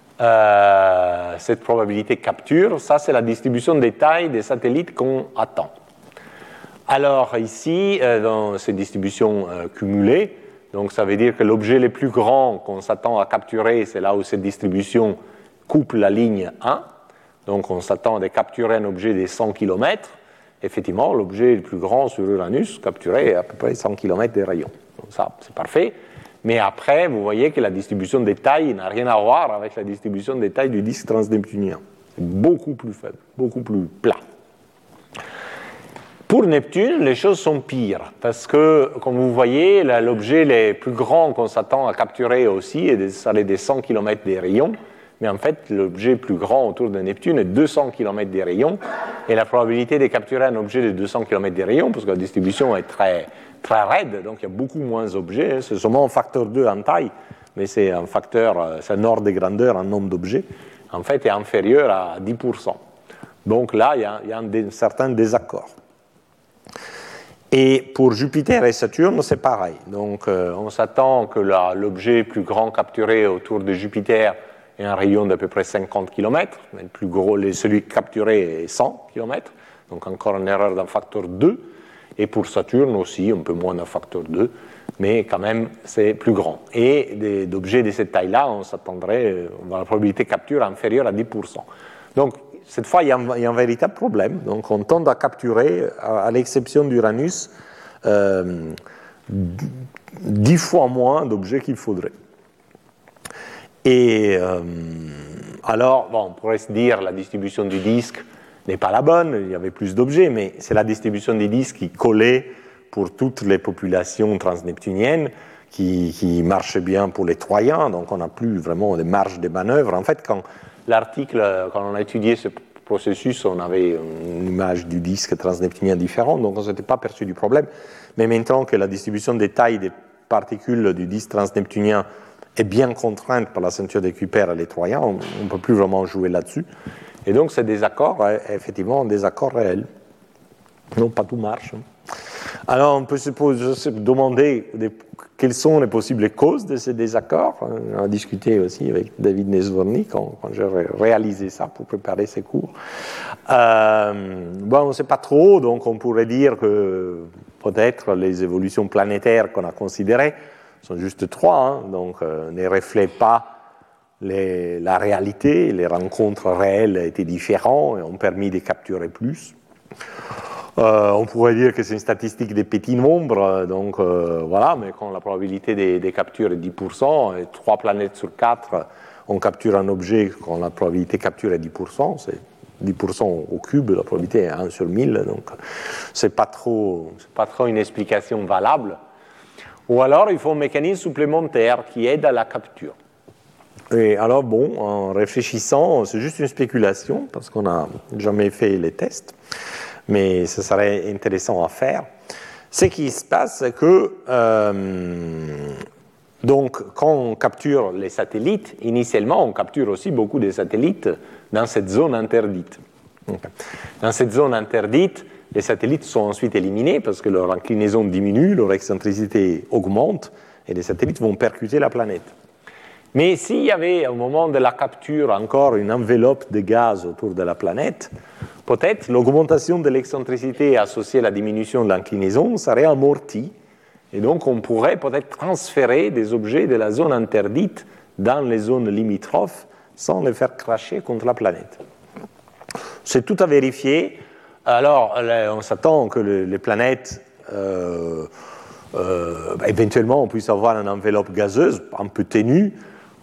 cette probabilité de capture, ça, c'est la distribution des tailles des satellites qu'on attend. Alors ici, dans ces distributions cumulées, donc ça veut dire que l'objet le plus grand qu'on s'attend à capturer, c'est là où cette distribution coupe la ligne 1. Donc on s'attend à capturer un objet de 100 km. Effectivement, l'objet le plus grand sur Uranus capturait à peu près 100 km de rayon. Donc ça, c'est parfait. Mais après, vous voyez que la distribution des tailles n'a rien à voir avec la distribution des tailles du disque transneptunien. C'est beaucoup plus faible, beaucoup plus plat. Pour Neptune, les choses sont pires, parce que, comme vous voyez, l'objet le plus grand qu'on s'attend à capturer aussi est des 100 km des rayons, mais en fait, l'objet le plus grand autour de Neptune est 200 km des rayons, et la probabilité de capturer un objet de 200 km des rayons, parce que la distribution est très, très raide, donc il y a beaucoup moins d'objets, c'est seulement un facteur 2 en taille, mais c'est un ordre de grandeur en nombre d'objets, en fait, est inférieur à 10%. Donc là, il y a un certain désaccord. Et pour Jupiter et Saturne, c'est pareil. Donc, on s'attend que l'objet plus grand capturé autour de Jupiter ait un rayon d'à peu près 50 km. Mais le plus gros, celui capturé est 100 km. Donc, encore une erreur d'un facteur 2. Et pour Saturne aussi, un peu moins d'un facteur 2. Mais quand même, c'est plus grand. Et d'objets de cette taille-là, on s'attendrait à la probabilité de capture inférieure à 10%. Donc, cette fois, il y a un véritable problème. Donc, on tente à capturer, à l'exception d'Uranus, 10 fois moins d'objets qu'il faudrait. Et alors, on pourrait se dire la distribution du disque n'est pas la bonne, il y avait plus d'objets, mais c'est la distribution des disques qui collait pour toutes les populations transneptuniennes, qui marche bien pour les Troyens, donc on n'a plus vraiment de marge de manœuvre. En fait, quand on a étudié ce processus, on avait une image du disque transneptunien différente, donc on ne s'était pas aperçu du problème. Mais maintenant que la distribution des tailles des particules du disque transneptunien est bien contrainte par la ceinture de Kuiper et les Troyens, on ne peut plus vraiment jouer là-dessus. Et donc, ce désaccord est effectivement un désaccord réel. Non, pas tout marche. Alors, on peut se demander quelles sont les possibles causes de ces désaccords. On a discuté aussi avec David Nesvorny quand j'ai réalisé ça pour préparer ces cours. On ne sait pas trop, donc on pourrait dire que peut-être les évolutions planétaires qu'on a considérées sont juste 3, donc ne reflètent pas la réalité, les rencontres réelles étaient différentes et ont permis de capturer plus. On pourrait dire que c'est une statistique des petits nombres, donc voilà, mais quand la probabilité des captures est 10%, et 3 planètes sur 4, on capture un objet quand la probabilité de capture est 10%, c'est 10% au cube, la probabilité est 1 sur 1000, donc c'est pas trop une explication valable. Ou alors il faut un mécanisme supplémentaire qui aide à la capture. Et alors bon, en réfléchissant, c'est juste une spéculation, parce qu'on n'a jamais fait les tests, mais ce serait intéressant à faire. Ce qui se passe, c'est que donc, quand on capture les satellites, initialement, on capture aussi beaucoup de satellites dans cette zone interdite. Dans cette zone interdite, les satellites sont ensuite éliminés parce que leur inclinaison diminue, leur excentricité augmente, et les satellites vont percuter la planète. Mais s'il y avait au moment de la capture encore une enveloppe de gaz autour de la planète, peut-être l'augmentation de l'excentricité associée à la diminution de l'inclinaison serait amortie, et donc on pourrait peut-être transférer des objets de la zone interdite dans les zones limitrophes sans les faire cracher contre la planète. C'est tout à vérifier. Alors, on s'attend que les planètes, éventuellement, on puisse avoir une enveloppe gazeuse un peu ténue.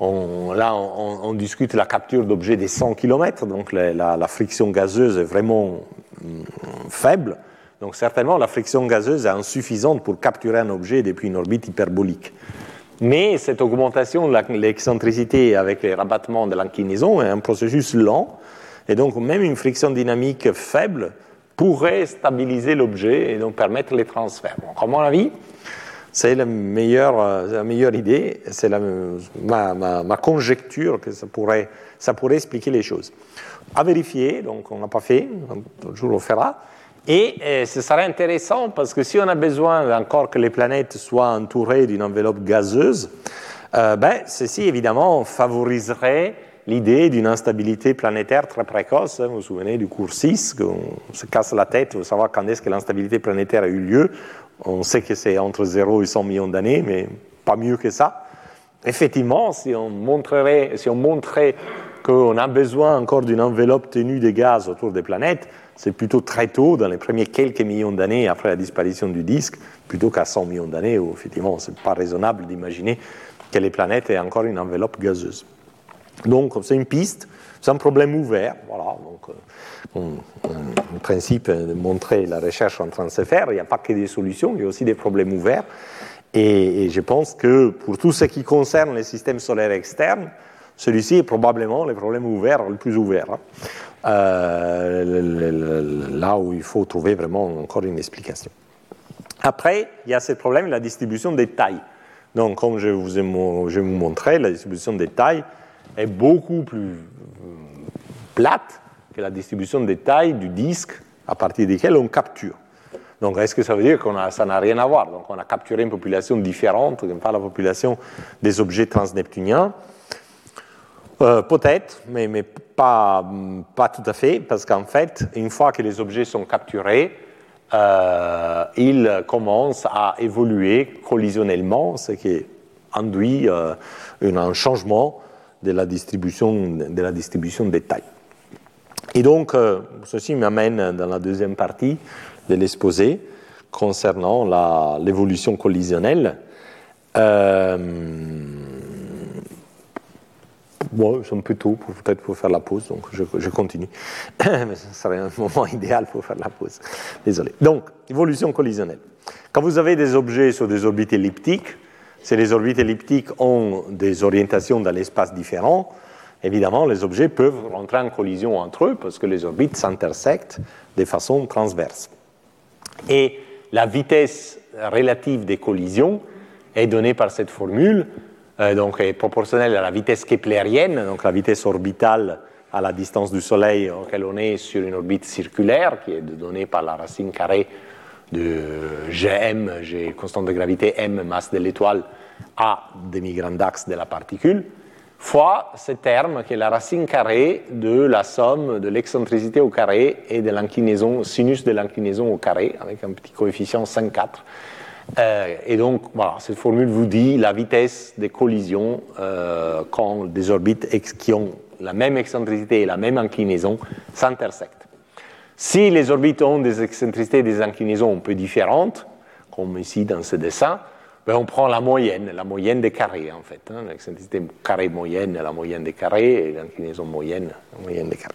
On discute la capture d'objets des 100 km, donc la friction gazeuse est vraiment faible. Donc certainement, la friction gazeuse est insuffisante pour capturer un objet depuis une orbite hyperbolique. Mais cette augmentation de l'excentricité avec les rabattements de l'inclinaison est un processus lent, et donc même une friction dynamique faible pourrait stabiliser l'objet et donc permettre les transferts. Donc, à mon avis, c'est la meilleure idée, c'est ma conjecture que ça pourrait expliquer les choses. À vérifier, donc on n'a pas fait, un jour on fera. Et ce serait intéressant parce que si on a besoin encore que les planètes soient entourées d'une enveloppe gazeuse, ceci évidemment favoriserait l'idée d'une instabilité planétaire très précoce. Vous vous souvenez du cours 6, qu'on se casse la tête pour savoir quand est-ce que l'instabilité planétaire a eu lieu. On sait que c'est entre 0 et 100 millions d'années, mais pas mieux que ça. Effectivement, si on montrait qu'on a besoin encore d'une enveloppe tenue de gaz autour des planètes, c'est plutôt très tôt, dans les premiers quelques millions d'années après la disparition du disque, plutôt qu'à 100 millions d'années, où effectivement, ce n'est pas raisonnable d'imaginer que les planètes aient encore une enveloppe gazeuse. Donc, c'est une piste, c'est un problème ouvert. Voilà, donc, en principe, de montrer la recherche en train de se faire, il n'y a pas que des solutions, il y a aussi des problèmes ouverts. Et je pense que pour tout ce qui concerne les systèmes solaires externes, celui-ci est probablement le problème ouvert, le plus ouvert. Là où il faut trouver vraiment encore une explication. Après, il y a ce problème de la distribution des tailles. Donc, comme je vais vous montrer, la distribution des tailles est beaucoup plus plate que la distribution des tailles du disque à partir duquel on capture. Donc, est-ce que ça veut dire que ça n'a rien à voir? Donc, on a capturé une population différente, pas la population des objets transneptuniens. Peut-être, mais pas tout à fait, parce qu'en fait, une fois que les objets sont capturés, ils commencent à évoluer collisionnellement, ce qui induit un changement de la distribution des tailles. Et donc, ceci m'amène dans la deuxième partie de l'exposé concernant l'évolution collisionnelle. Bon, c'est un peu tôt peut-être pour faire la pause, donc je continue. Mais ce serait un moment idéal pour faire la pause. Désolé. Donc, évolution collisionnelle. Quand vous avez des objets sur des orbites elliptiques, si les orbites elliptiques ont des orientations dans l'espace différentes, évidemment, les objets peuvent rentrer en collision entre eux parce que les orbites s'intersectent de façon transverse. Et la vitesse relative des collisions est donnée par cette formule, donc est proportionnelle à la vitesse keplérienne, donc la vitesse orbitale à la distance du Soleil auquel on est sur une orbite circulaire, qui est donnée par la racine carrée de Gm, G constante de gravité m, masse de l'étoile, A demi-grand axe de la particule, fois ce terme qui est la racine carrée de la somme de l'excentricité au carré et de l'inclinaison, sinus de l'inclinaison au carré, avec un petit coefficient 5,4. Et donc, voilà, cette formule vous dit la vitesse des collisions quand des orbites qui ont la même excentricité et la même inclinaison s'intersectent. Si les orbites ont des excentricités et des inclinaisons un peu différentes, comme ici dans ce dessin, ben on prend la moyenne des carrés en fait. Hein, l'excentricité carré moyenne, la moyenne des carrés, et l'inclinaison moyenne, la moyenne des carrés.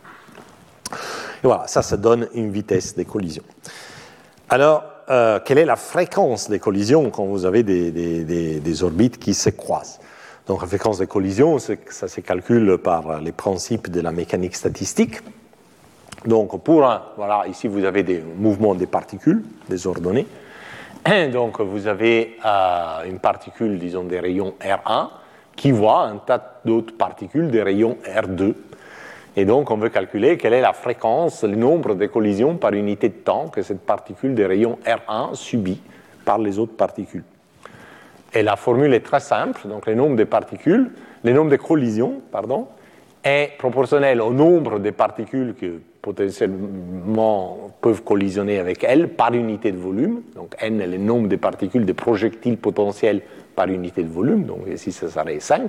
Et voilà, ça donne une vitesse des collisions. Alors, quelle est la fréquence des collisions quand vous avez des orbites qui se croisent? Donc la fréquence des collisions, ça se calcule par les principes de la mécanique statistique. Donc voilà, ici vous avez des mouvements des particules désordonnés. Donc vous avez une particule, disons des rayons R1, qui voit un tas d'autres particules des rayons R2. Et donc, on veut calculer quelle est la fréquence, le nombre de collisions par unité de temps que cette particule des rayons R1 subit par les autres particules. Et la formule est très simple. Donc, le nombre de collisions, est proportionnel au nombre de particules que potentiellement peuvent collisionner avec elles par unité de volume. Donc, n est le nombre de particules de projectiles potentiels par unité de volume. Donc, ici, ça serait 5.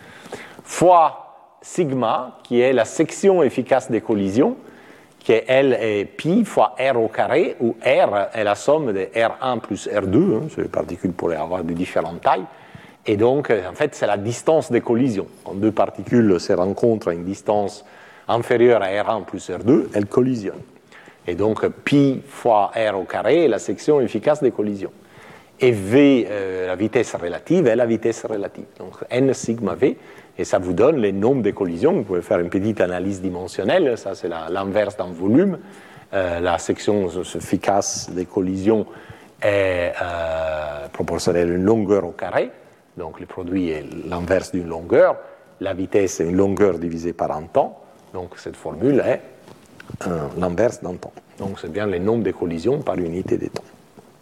Fois sigma, qui est la section efficace des collisions, qui est L est pi fois R au carré, où R est la somme de R1 plus R2, hein, ces particules pourraient avoir de différentes tailles, et donc, en fait, c'est la distance des collisions. Quand deux particules se rencontrent à une distance inférieure à R1 plus R2, elles collisionnent. Et donc, pi fois R au carré est la section efficace des collisions. Et V, la vitesse relative, est la vitesse relative. Donc, N sigma V, et ça vous donne les nombres de collisions. Vous pouvez faire une petite analyse dimensionnelle, ça c'est l'inverse d'un volume. La section efficace des collisions est proportionnelle à une longueur au carré, donc le produit est l'inverse d'une longueur. La vitesse est une longueur divisée par un temps, donc cette formule est l'inverse d'un temps. Donc c'est bien le nombre de collisions par unité de temps.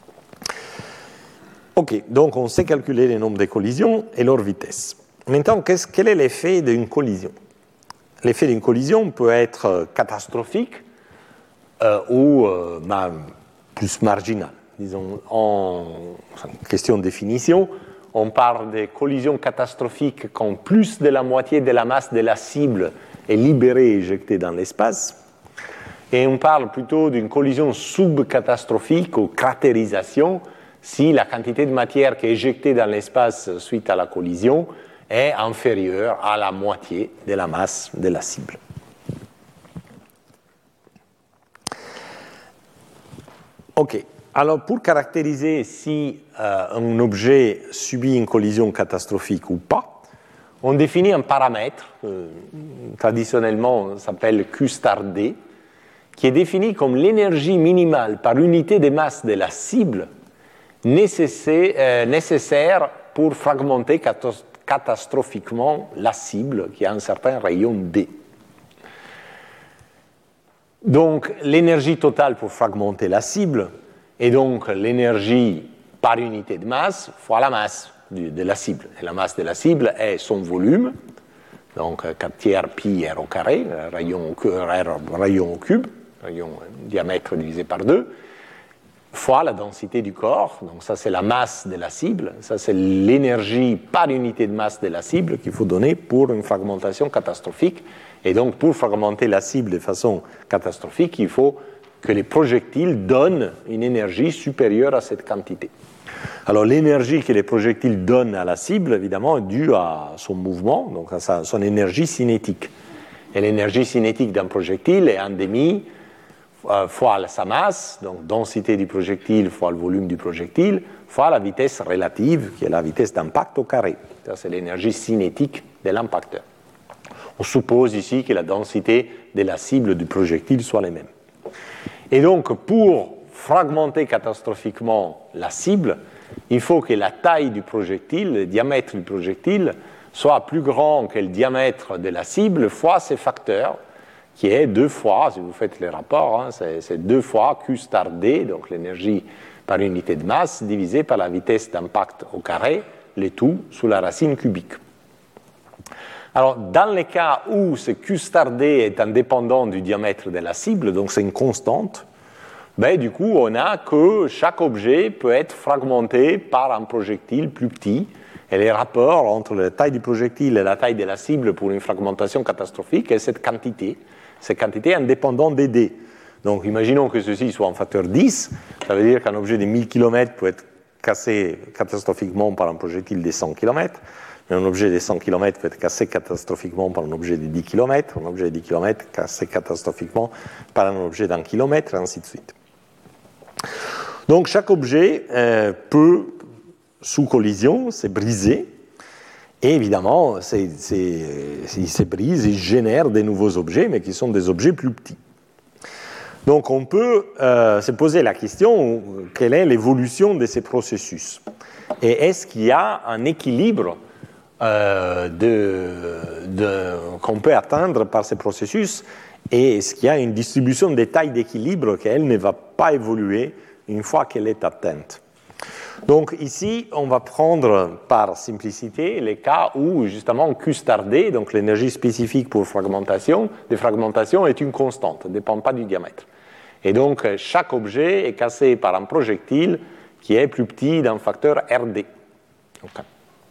Ok, donc on sait calculer les nombres de collisions et leur vitesse. Maintenant, quel est l'effet d'une collision? L'effet d'une collision peut être catastrophique ou plus marginal. Disons, en question de définition, on parle de collisions catastrophiques quand plus de la moitié de la masse de la cible est libérée et éjectée dans l'espace. Et on parle plutôt d'une collision subcatastrophique ou cratérisation si la quantité de matière qui est éjectée dans l'espace suite à la collision est inférieure à la moitié de la masse de la cible. Ok, alors pour caractériser si un objet subit une collision catastrophique ou pas, on définit un paramètre, traditionnellement ça s'appelle Q star D, qui est défini comme l'énergie minimale par unité de masse de la cible nécessaire pour fragmenter catastrophiquement la cible qui a un certain rayon D. Donc l'énergie totale pour fragmenter la cible est donc l'énergie par unité de masse fois la masse de la cible. Et la masse de la cible est son volume, donc 4 tiers pi r au carré, rayon au cube, rayon diamètre divisé par 2, fois la densité du corps, donc ça c'est la masse de la cible, ça c'est l'énergie par unité de masse de la cible qu'il faut donner pour une fragmentation catastrophique. Et donc pour fragmenter la cible de façon catastrophique, il faut que les projectiles donnent une énergie supérieure à cette quantité. Alors l'énergie que les projectiles donnent à la cible, évidemment, est due à son mouvement, donc à son énergie cinétique. Et l'énergie cinétique d'un projectile est 1,5 fois sa masse, donc densité du projectile fois le volume du projectile, fois la vitesse relative, qui est la vitesse d'impact au carré. Ça, c'est l'énergie cinétique de l'impacteur. On suppose ici que la densité de la cible du projectile soit les mêmes. Et donc, pour fragmenter catastrophiquement la cible, il faut que la taille du projectile, le diamètre du projectile, soit plus grand que le diamètre de la cible fois ses facteurs, qui est 2 fois, si vous faites les rapports, hein, c'est 2 fois Q star D, donc l'énergie par unité de masse, divisé par la vitesse d'impact au carré, le tout sous la racine cubique. Alors, dans les cas où ce Q star D est indépendant du diamètre de la cible, donc c'est une constante, ben, du coup, on a que chaque objet peut être fragmenté par un projectile plus petit. Et les rapports entre la taille du projectile et la taille de la cible pour une fragmentation catastrophique est cette quantité indépendante des dés. Donc, imaginons que ceci soit un facteur 10, ça veut dire qu'un objet de 1000 km peut être cassé catastrophiquement par un projectile de 100 km, mais un objet de 100 km peut être cassé catastrophiquement par un objet de 10 km, un objet de 10 km cassé catastrophiquement par un objet d'1 km, et ainsi de suite. Donc, chaque objet peut, sous collision, se briser, et évidemment, s'il se brise, il génère des nouveaux objets, mais qui sont des objets plus petits. Donc, on peut se poser la question, quelle est l'évolution de ces processus? Et est-ce qu'il y a un équilibre qu'on peut atteindre par ces processus? Et est-ce qu'il y a une distribution des tailles d'équilibre qu'elle ne va pas évoluer une fois qu'elle est atteinte? Donc ici, on va prendre par simplicité les cas où justement Q star D, donc l'énergie spécifique pour fragmentation, est une constante, ne dépend pas du diamètre. Et donc chaque objet est cassé par un projectile qui est plus petit d'un facteur RD. Okay.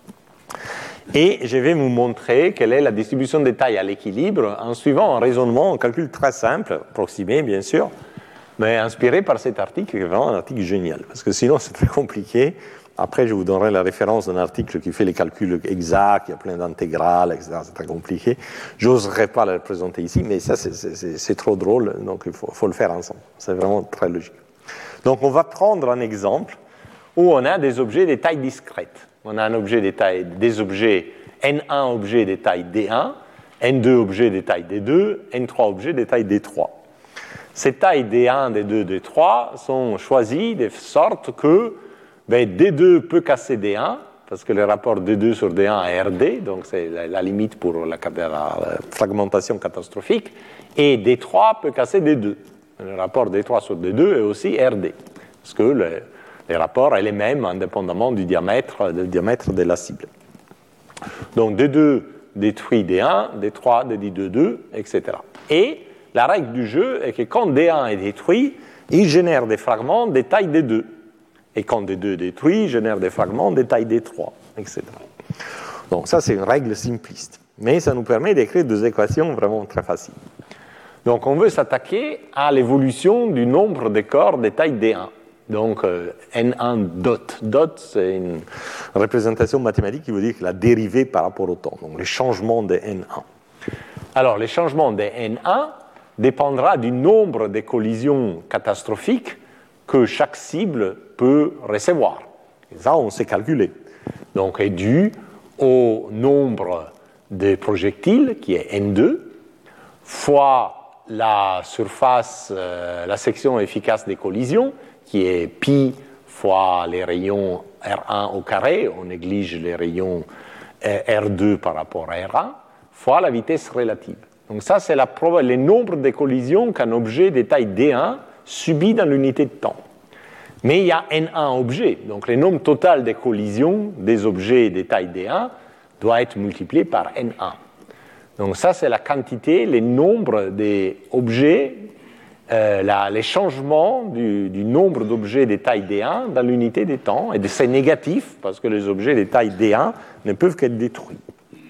Et je vais vous montrer quelle est la distribution des tailles à l'équilibre en suivant un raisonnement, un calcul très simple, approximé bien sûr, mais inspiré par cet article, qui est vraiment un article génial, parce que sinon c'est très compliqué. Après, je vous donnerai la référence d'un article qui fait les calculs exacts, il y a plein d'intégrales, etc. C'est très compliqué. Je n'oserais pas le présenter ici, mais ça, c'est trop drôle, donc il faut le faire ensemble. C'est vraiment très logique. Donc, on va prendre un exemple où on a des objets de taille discrète. On a un objet des objets, N1 objets de taille D1, N2 objets de taille D2, N3 objets de taille D3. Ces tailles D1, D2, D3 sont choisies de sorte que D2 peut casser D1, parce que le rapport D2 sur D1 est RD, donc c'est la limite pour la fragmentation catastrophique, et D3 peut casser D2. Le rapport D3 sur D2 est aussi RD, parce que le rapport est le même indépendamment du diamètre de la cible. Donc D2 détruit D1, D3 détruit D2, etc. Et la règle du jeu est que quand D1 est détruit, il génère des fragments de taille D2. Et quand D2 est détruit, il génère des fragments de taille D3, etc. Donc ça, c'est une règle simpliste. Mais ça nous permet d'écrire deux équations vraiment très faciles. Donc on veut s'attaquer à l'évolution du nombre de corps de taille D1. Donc N1 dot. Dot, c'est une représentation mathématique qui veut dire que la dérivée par rapport au temps. Donc les changements de N1. Alors les changements de N1 dépendra du nombre de collisions catastrophiques que chaque cible peut recevoir. Et ça, on sait calculer. Donc, est dû au nombre de projectiles, qui est N2, fois la surface, la section efficace des collisions, qui est pi fois les rayons R1 au carré, on néglige les rayons R2 par rapport à R1, fois la vitesse relative. Donc ça, c'est le nombre de collisions qu'un objet de taille D1 subit dans l'unité de temps. Mais il y a N1 objets, donc le nombre total de collisions des objets de taille D1 doit être multiplié par N1. Donc ça, c'est la quantité, le nombre d'objets, les changements du nombre d'objets de taille D1 dans l'unité de temps, et c'est négatif, parce que les objets de taille D1 ne peuvent qu'être détruits.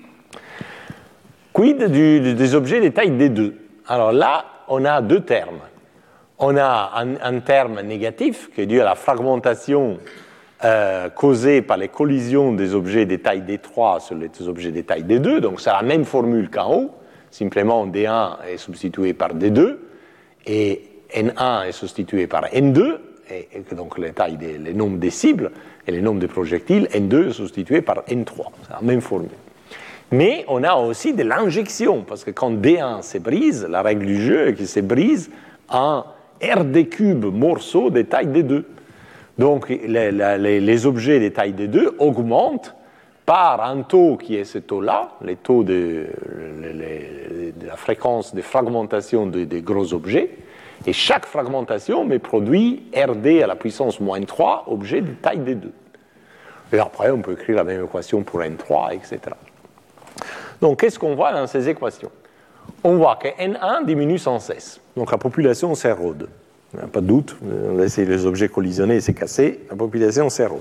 Quid des objets de taille D2? Alors là, on a deux termes. On a un terme négatif qui est dû à la fragmentation causée par les collisions des objets de taille D3 sur les objets de taille D2. Donc c'est la même formule qu'en haut, simplement D1 est substitué par D2 et N1 est substitué par N2, et donc les nombres des cibles et les nombres des projectiles, N2 est substitué par N3. C'est la même formule. Mais on a aussi de l'injection, parce que quand D1 se brise, la règle du jeu est qu'il se brise en RD cube morceaux de taille D2. Donc les objets de taille D2 augmentent par un taux qui est ce taux-là, le taux de la fréquence de fragmentation des gros objets, et chaque fragmentation me produit RD à la puissance moins 3 objets de taille D2. Et après, on peut écrire la même équation pour N3, etc. Donc, qu'est-ce qu'on voit dans ces équations? On voit que N1 diminue sans cesse, donc la population s'érode. il n'y a pas de doute, on laisse les objets collisionner et se casser, la population s'érode.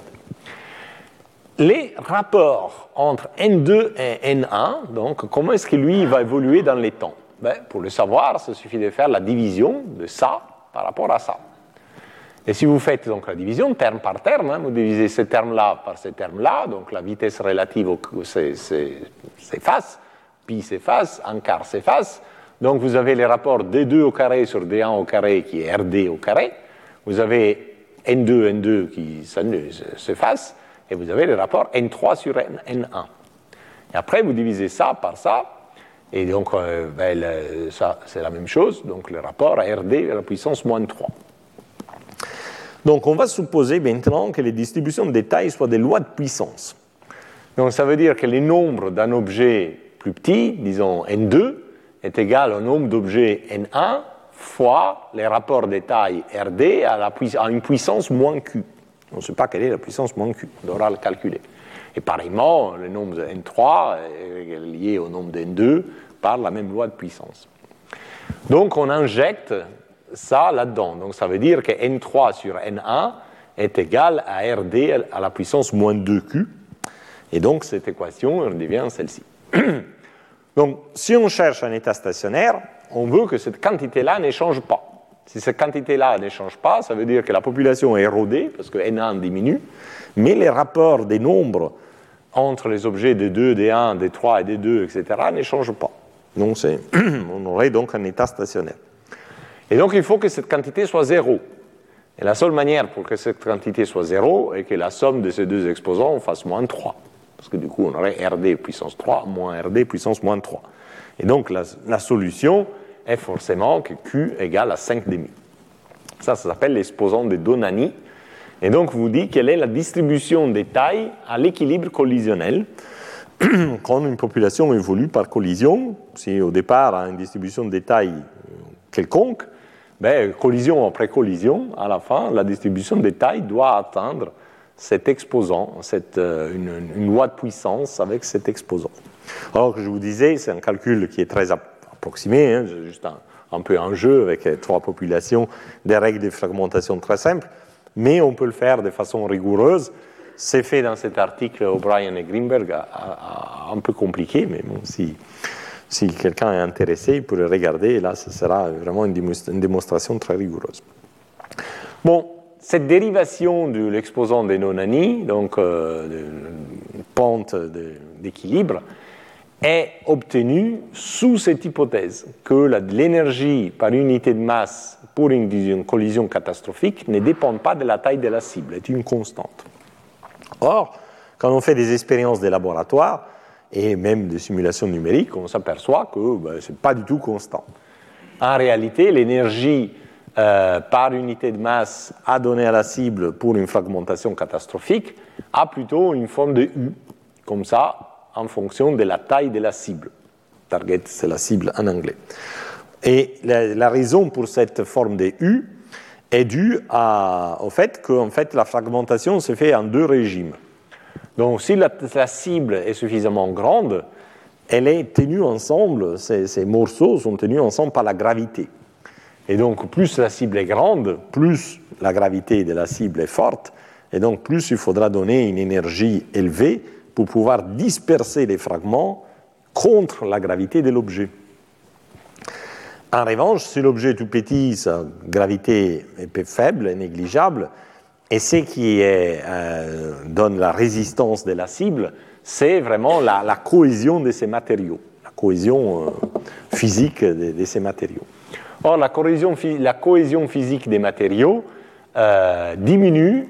Les rapports entre N2 et N1, donc comment est-ce que lui va évoluer dans les temps? Pour le savoir, il suffit de faire la division de ça par rapport à ça. Et si vous faites donc la division terme par terme, vous divisez ce terme-là par ce terme-là, donc la vitesse relative s'efface, pi s'efface, un quart s'efface, donc vous avez les rapports D2 au carré sur D1 au carré qui est RD au carré, vous avez N2 qui s'efface, et vous avez le rapport N3 sur N1. Et après, vous divisez ça par ça, et donc ça c'est la même chose, donc le rapport RD à la puissance moins 3. Donc on va supposer maintenant que les distributions de taille soient des lois de puissance. Donc ça veut dire que le nombre d'un objet plus petit, disons N2, est égal au nombre d'objets N1 fois les rapports de taille RD à une puissance moins Q. On ne sait pas quelle est la puissance moins Q, on devra le calculer. Et pareillement, le nombre de N3 est lié au nombre de N2 par la même loi de puissance. Donc on injecte ça là-dedans. Donc ça veut dire que N3 sur N1 est égal à RD à la puissance moins 2Q. Et donc cette équation devient celle-ci. Donc si on cherche un état stationnaire, on veut que cette quantité-là ne change pas. Si cette quantité-là ne change pas, ça veut dire que la population est érodée, parce que N1 diminue, mais les rapports des nombres entre les objets D2, D1, D3 et D2, etc., ne changent pas. Donc on aurait donc un état stationnaire. Et donc il faut que cette quantité soit 0. Et la seule manière pour que cette quantité soit 0 est que la somme de ces deux exposants fasse moins 3. Parce que du coup, on aurait RD puissance 3 moins RD puissance moins 3. Et donc la solution est forcément que Q égale à 5,5. Ça s'appelle l'exposant de Donani. Et donc, vous dit quelle est la distribution des tailles à l'équilibre collisionnel quand une population évolue par collision. Si au départ, a une distribution des tailles quelconque, collision après collision, à la fin, la distribution des tailles doit atteindre cet exposant, une loi de puissance avec cet exposant. Alors que je vous disais, c'est un calcul qui est très approximé, c'est juste un peu un jeu avec 3 populations, des règles de fragmentation très simples, mais on peut le faire de façon rigoureuse. C'est fait dans cet article O'Brien et Greenberg, un peu compliqué, mais bon, si quelqu'un est intéressé, il pourrait regarder, et là, ce sera vraiment une démonstration très rigoureuse. Bon, cette dérivation de l'exposant de Donani, donc de pente d'équilibre, est obtenue sous cette hypothèse que l'énergie par unité de masse pour une collision catastrophique ne dépend pas de la taille de la cible, est une constante. Or, quand on fait des expériences de laboratoire et même des simulations numériques, on s'aperçoit que ce n'est pas du tout constant. En réalité, l'énergie par unité de masse à donner à la cible pour une fragmentation catastrophique a plutôt une forme de U, comme ça, en fonction de la taille de la cible. Target, c'est la cible en anglais. Et la raison pour cette forme de U est due au fait que la fragmentation se fait en 2 régimes. Donc, si la cible est suffisamment grande, elle est tenue ensemble, ces morceaux sont tenus ensemble par la gravité. Et donc, plus la cible est grande, plus la gravité de la cible est forte, et donc plus il faudra donner une énergie élevée pour pouvoir disperser les fragments contre la gravité de l'objet. En revanche, si l'objet est tout petit, sa gravité est faible, est négligeable, et ce qui donne la résistance de la cible, c'est vraiment la cohésion de ces matériaux, la cohésion physique de ces matériaux. Or, la cohésion physique des matériaux diminue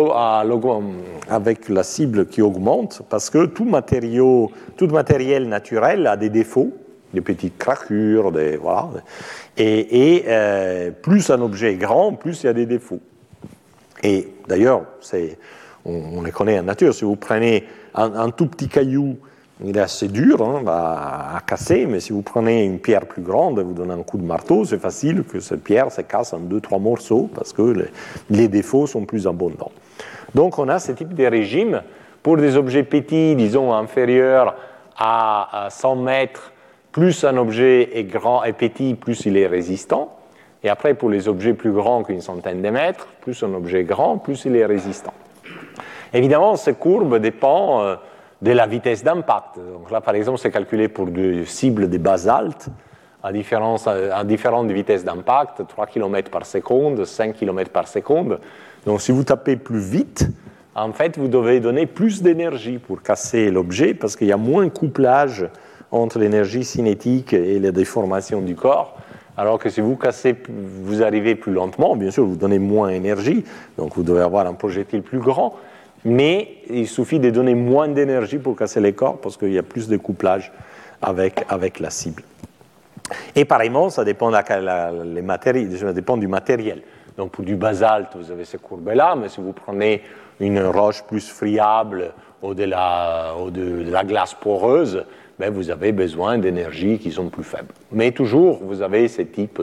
avec la cible qui augmente, parce que tout matériel naturel a des défauts, des petites craquures, et plus un objet est grand, plus il y a des défauts. Et d'ailleurs, on les connaît en nature. Si vous prenez un tout petit caillou, il est assez dur à casser, mais si vous prenez une pierre plus grande, vous donnez un coup de marteau, c'est facile que cette pierre se casse en 2-3 morceaux parce que les défauts sont plus abondants. Donc on a ce type de régime pour des objets petits, disons inférieurs à 100 mètres, plus un objet est grand et petit, plus il est résistant. Et après, pour les objets plus grands qu'une centaine de mètres, plus un objet grand, plus il est résistant. Évidemment, cette courbe dépend de la vitesse d'impact. Donc là, par exemple, c'est calculé pour des cibles de basalte à différentes vitesses d'impact, 3 km par seconde, 5 km par seconde. Donc si vous tapez plus vite, en fait, vous devez donner plus d'énergie pour casser l'objet parce qu'il y a moins de couplage entre l'énergie cinétique et la déformation du corps. Alors que si vous cassez, vous arrivez plus lentement, bien sûr, vous donnez moins d'énergie, donc vous devez avoir un projectile plus grand, mais il suffit de donner moins d'énergie pour casser les corps parce qu'il y a plus de couplage avec la cible. Et pareillement, ça dépend, ça dépend du matériel. Donc pour du basalte, vous avez ces courbes-là, mais si vous prenez une roche plus friable ou de la glace poreuse, ben vous avez besoin d'énergies qui sont plus faibles. Mais toujours, vous avez ce type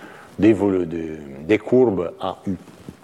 de courbes en U.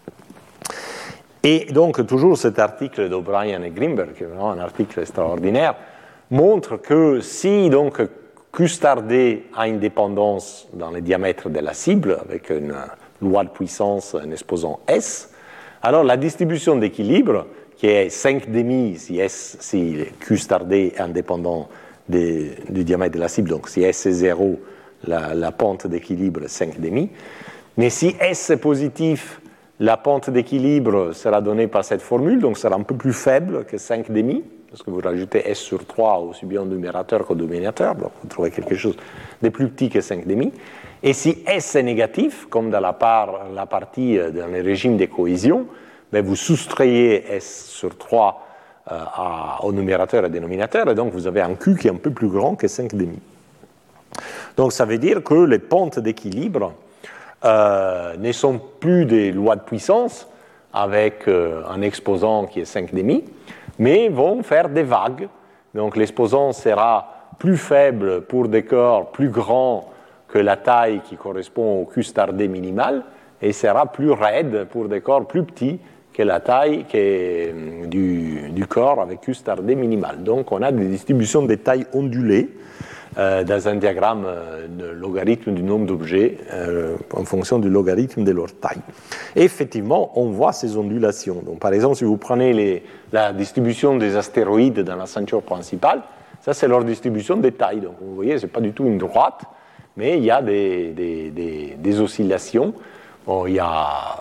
Et donc, toujours cet article d'O'Brien et Grimberg, qui est vraiment un article extraordinaire, montre que si donc QSTD a une dépendance dans le diamètre de la cible, avec une loi de puissance, un exposant S, alors la distribution d'équilibre, qui est 5,5 si QSTD est indépendant du diamètre de la cible, donc si S est 0, la pente d'équilibre est 5,5. Mais si S est positif, la pente d'équilibre sera donnée par cette formule, donc sera un peu plus faible que 5,5, parce que vous rajoutez S sur 3 aussi bien au numérateur qu'au dénominateur, donc vous trouvez quelque chose de plus petit que 5,5. Et si S est négatif, comme dans la partie dans le régime de cohésion, ben vous soustrayez S sur 3 au numérateur et dénominateur, et donc vous avez un Q qui est un peu plus grand que 5,5. Donc ça veut dire que les pentes d'équilibre ne sont plus des lois de puissance avec un exposant qui est 5,5, mais vont faire des vagues. Donc l'exposant sera plus faible pour des corps plus grands que la taille qui correspond au QSTD minimal, et sera plus raide pour des corps plus petits que la taille du corps avec QSTD minimal. Donc on a des distributions de tailles ondulées dans un diagramme de logarithme du nombre d'objets en fonction du logarithme de leur taille. Et effectivement, on voit ces ondulations. Donc, par exemple, si vous prenez la distribution des astéroïdes dans la ceinture principale, ça c'est leur distribution des tailles. Donc vous voyez, ce n'est pas du tout une droite, mais il y a des oscillations. Bon, il y a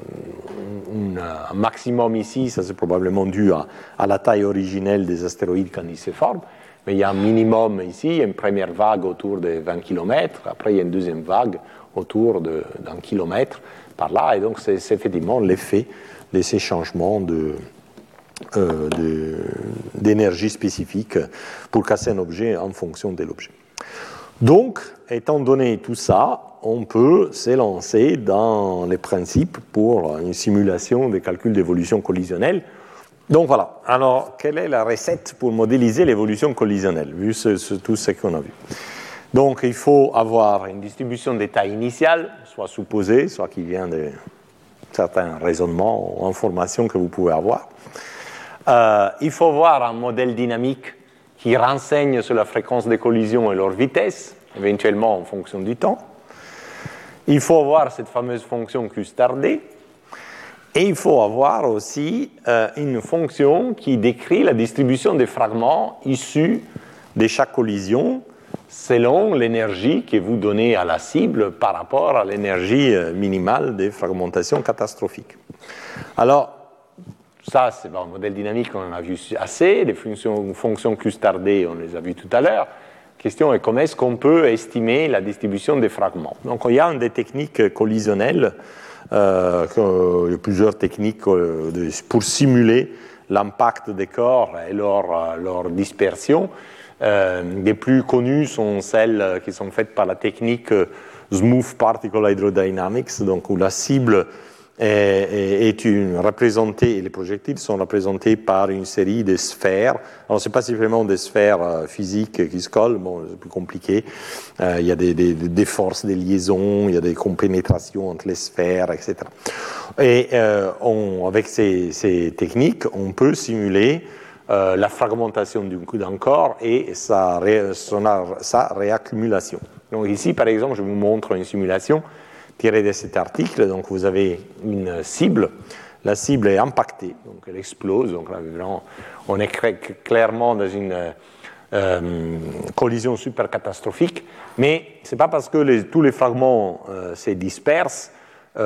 un maximum ici, ça c'est probablement dû à la taille originelle des astéroïdes quand ils se forment, mais il y a un minimum ici, il y a une première vague autour de 20 km, après il y a une deuxième vague autour d'un kilomètre par là, et donc c'est effectivement l'effet de ces changements d'énergie spécifique pour casser un objet en fonction de l'objet. Donc, étant donné tout ça, on peut s'élancer dans les principes pour une simulation des calculs d'évolution collisionnelle. Donc voilà, alors quelle est la recette pour modéliser l'évolution collisionnelle, vu tout ce qu'on a vu? Donc il faut avoir une distribution des tailles initiales, soit supposée, soit qui vient de certains raisonnements ou informations que vous pouvez avoir. Il faut avoir un modèle dynamique qui renseigne sur la fréquence des collisions et leur vitesse, éventuellement en fonction du temps. Il faut avoir cette fameuse fonction QSTD. Et il faut avoir aussi une fonction qui décrit la distribution des fragments issus de chaque collision selon l'énergie que vous donnez à la cible par rapport à l'énergie minimale des fragmentations catastrophiques. Alors, ça, c'est un modèle dynamique, on en a vu assez. Les fonctions QSTD, on les a vues tout à l'heure. La question est comment est-ce qu'on peut estimer la distribution des fragments. Donc, il y a des techniques collisionnelles. Il y a plusieurs techniques pour simuler l'impact des corps et leur dispersion. Les plus connues sont celles qui sont faites par la technique Smooth Particle Hydrodynamics, donc où la cible est représentée, et les projectiles sont représentés par une série de sphères. Alors, ce n'est pas simplement des sphères physiques qui se collent, bon, c'est plus compliqué. Il y a des forces, des liaisons, il y a des compénétrations entre les sphères, etc. Et avec ces techniques, on peut simuler la fragmentation d'un corps et sa réaccumulation. Donc ici, par exemple, je vous montre une simulation tiré de cet article. Donc vous avez une cible, la cible est impactée, donc elle explose. Donc là, on est clairement dans une collision super catastrophique, mais ce n'est pas parce que tous les fragments se dispersent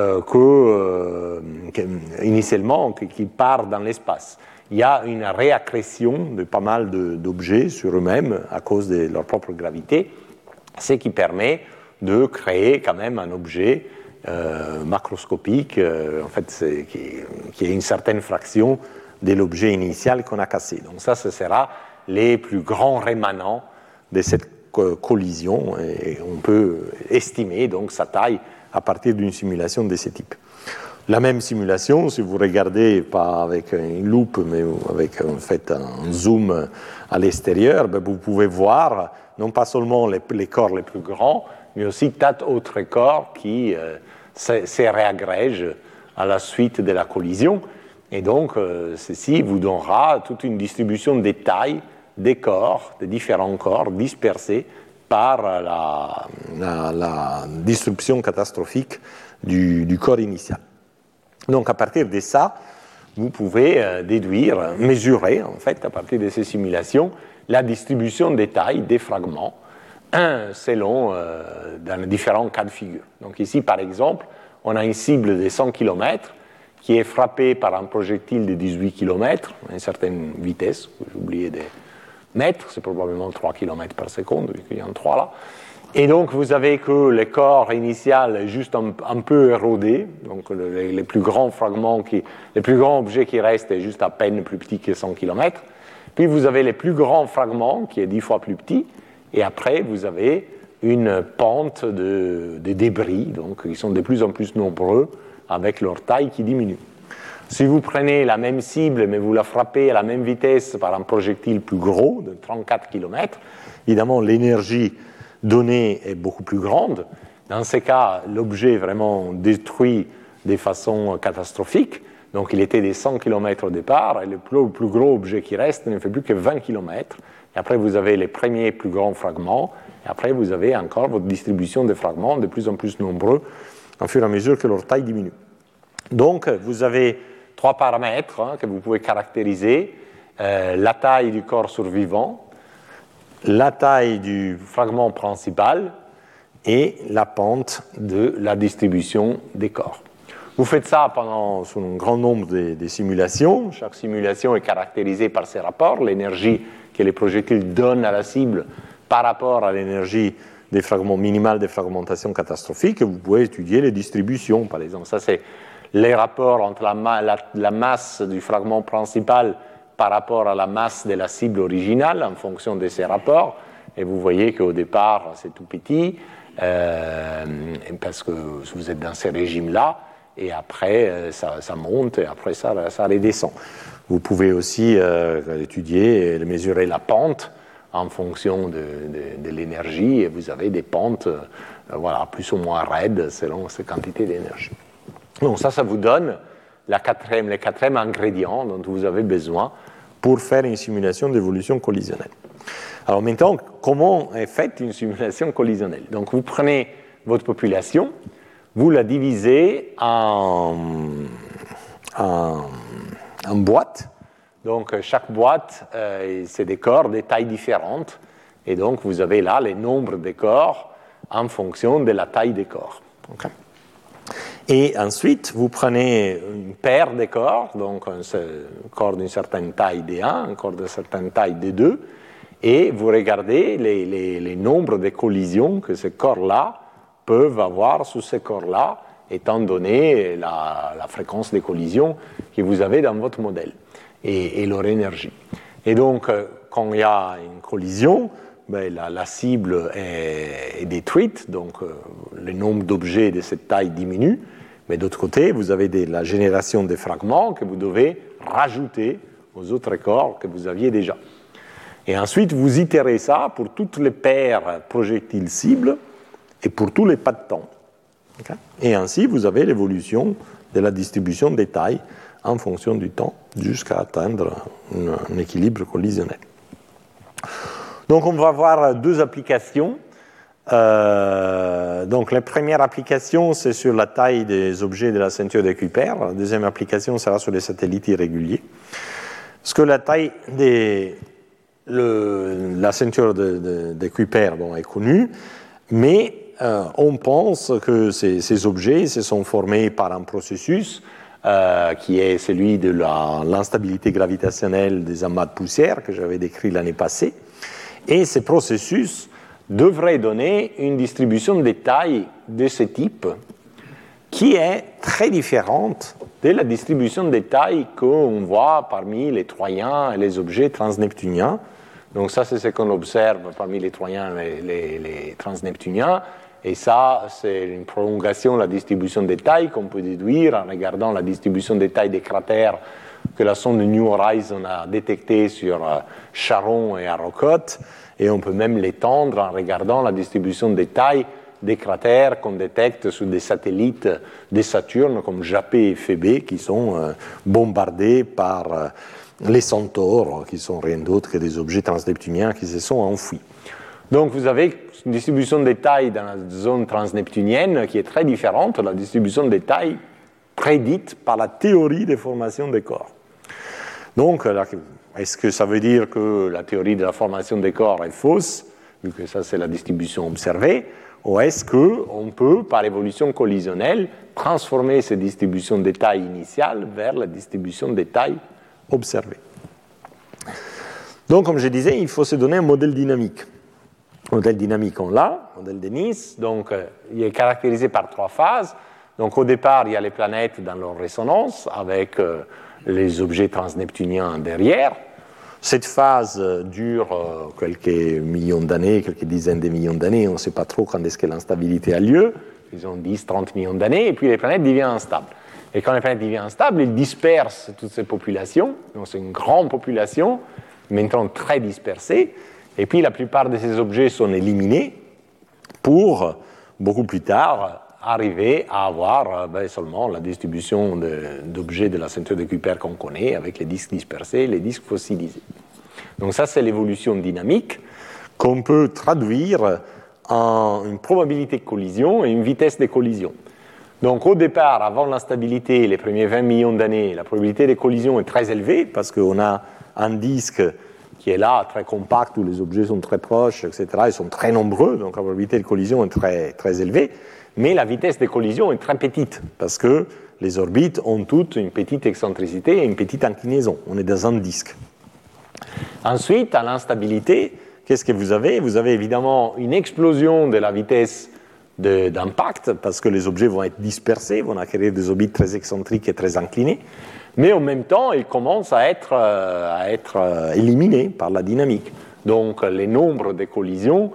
initialement qu'ils partent dans l'espace. Il y a une réaccrétion de pas mal d'objets sur eux-mêmes à cause de leur propre gravité, ce qui permet de créer quand même un objet macroscopique, en fait, qui est une certaine fraction de l'objet initial qu'on a cassé. Donc ça, ce sera les plus grands rémanents de cette collision, et on peut estimer donc sa taille à partir d'une simulation de ce type. La même simulation, si vous regardez pas avec une loupe, mais avec en fait un zoom à l'extérieur, ben vous pouvez voir non pas seulement les corps les plus grands, mais aussi tas d'autres corps qui se réagrègent à la suite de la collision. Et donc, ceci vous donnera toute une distribution des tailles des corps, des différents corps dispersés par la disruption catastrophique du corps initial. Donc, à partir de ça, vous pouvez déduire, mesurer, en fait, à partir de ces simulations, la distribution des tailles des fragments selon dans les différents cas de figure. Donc ici, par exemple, on a une cible de 100 km qui est frappée par un projectile de 18 km à une certaine vitesse, j'ai oublié des mètres, c'est probablement 3 km par seconde, vu qu'il y en a 3 là. Et donc, vous avez que le corps initial est juste un peu érodé, donc les plus grands fragments, les plus grands objets qui restent est juste à peine plus petit que 100 km. Puis, vous avez les plus grands fragments, qui est 10 fois plus petit, et après, vous avez une pente de débris, donc ils sont de plus en plus nombreux, avec leur taille qui diminue. Si vous prenez la même cible, mais vous la frappez à la même vitesse par un projectile plus gros, de 34 km, évidemment, l'énergie donnée est beaucoup plus grande. Dans ces cas, l'objet est vraiment détruit de façon catastrophique. Donc, il était des 100 km au départ, et le plus gros objet qui reste ne fait plus que 20 km. Et après, vous avez les premiers plus grands fragments, et après, vous avez encore votre distribution de fragments de plus en plus nombreux, au fur et à mesure que leur taille diminue. Donc, vous avez 3 paramètres que vous pouvez caractériser. La taille du corps survivant, la taille du fragment principal et la pente de la distribution des corps. Vous faites ça sur un grand nombre de simulations. Chaque simulation est caractérisée par ces rapports, l'énergie que les projectiles donnent à la cible par rapport à l'énergie des fragments minimales de fragmentation catastrophique. Vous pouvez étudier les distributions, par exemple. Ça, c'est les rapports entre la masse du fragment principal par rapport à la masse de la cible originale en fonction de ces rapports. Et vous voyez qu'au départ, c'est tout petit, parce que vous êtes dans ces régimes-là, et après, ça monte, et après, ça redescend. Vous pouvez aussi étudier et mesurer la pente en fonction de l'énergie, et vous avez des pentes plus ou moins raides selon ces quantités d'énergie. Donc ça vous donne le quatrième ingrédient dont vous avez besoin pour faire une simulation d'évolution collisionnelle. Alors maintenant, comment est faite une simulation collisionnelle? Donc vous prenez votre population, vous la divisez en boîtes. Donc chaque boîte, c'est des corps de tailles différentes. Et donc vous avez là les nombres des corps en fonction de la taille des corps. Okay. Et ensuite, vous prenez une paire de corps, donc un corps d'une certaine taille D1, un corps d'une certaine taille D2, et vous regardez les nombres de collisions que ces corps-là peuvent avoir sous ces corps-là, étant donné la fréquence des collisions que vous avez dans votre modèle et leur énergie. Et donc, quand il y a une collision, la cible est détruite, donc le nombre d'objets de cette taille diminue. Mais d'autre côté, vous avez la génération de fragments que vous devez rajouter aux autres corps que vous aviez déjà. Et ensuite, vous itérez ça pour toutes les paires projectiles cibles et pour tous les pas de temps. Okay. Et ainsi, vous avez l'évolution de la distribution des tailles en fonction du temps jusqu'à atteindre un équilibre collisionnel. Donc, on va voir 2 applications Donc la première application, c'est sur la taille des objets de la ceinture de Kuiper. La deuxième application sera sur les satellites irréguliers. Parce que la taille de la ceinture de Kuiper est connue, mais on pense que ces objets se sont formés par un processus qui est celui de l'instabilité gravitationnelle des amas de poussière que j'avais décrit l'année passée. Et ce processus devrait donner une distribution des tailles de ce type qui est très différente de la distribution des tailles qu'on voit parmi les Troyens et les objets transneptuniens. Donc ça, c'est ce qu'on observe parmi les Troyens et les transneptuniens. Et ça, c'est une prolongation de la distribution des tailles qu'on peut déduire en regardant la distribution des tailles des cratères que la sonde New Horizons a détectées sur Charon et Arrokoth. Et on peut même l'étendre en regardant la distribution des tailles des cratères qu'on détecte sur des satellites de Saturne comme Japet et Phébé qui sont bombardés par les centaures, qui sont rien d'autre que des objets transneptuniens qui se sont enfouis. Donc vous avez une distribution des tailles dans la zone transneptunienne qui est très différente de la distribution des tailles prédite par la théorie des formations des corps. Donc, est-ce que ça veut dire que la théorie de la formation des corps est fausse, vu que ça c'est la distribution observée, ou est-ce qu'on peut, par évolution collisionnelle, transformer ces distributions des tailles initiales vers la distribution des tailles observées? Donc, comme je disais, il faut se donner un modèle dynamique. Le modèle dynamique, on l'a, le modèle de Nice, donc il est caractérisé par 3 phases. Donc, au départ, il y a les planètes dans leur résonance, avec les objets transneptuniens derrière. Cette phase dure quelques millions d'années, quelques dizaines de millions d'années. On ne sait pas trop quand est-ce que l'instabilité a lieu. Ils ont 10, 30 millions d'années. Et puis les planètes deviennent instables. Et quand les planètes deviennent instables, ils dispersent toutes ces populations. Donc c'est une grande population, maintenant très dispersée. Et puis la plupart de ces objets sont éliminés pour, beaucoup plus tard, arriver à avoir seulement la distribution d'objets de la ceinture de Kuiper qu'on connaît, avec les disques dispersés et les disques fossilisés. Donc ça, c'est l'évolution dynamique qu'on peut traduire en une probabilité de collision et une vitesse de collision. Donc au départ, avant l'instabilité, les premiers 20 millions d'années, la probabilité de collision est très élevée parce qu'on a un disque qui est là, très compact, où les objets sont très proches, etc. Ils sont très nombreux, donc la probabilité de collision est très, très élevée. Mais la vitesse de collision est très petite, parce que les orbites ont toutes une petite excentricité et une petite inclinaison. On est dans un disque. Ensuite, à l'instabilité, qu'est-ce que vous avez? Vous avez évidemment une explosion de la vitesse d'impact, parce que les objets vont être dispersés, vont acquérir des orbites très excentriques et très inclinées, mais en même temps, ils commencent à être éliminés par la dynamique. Donc, les nombres de collisions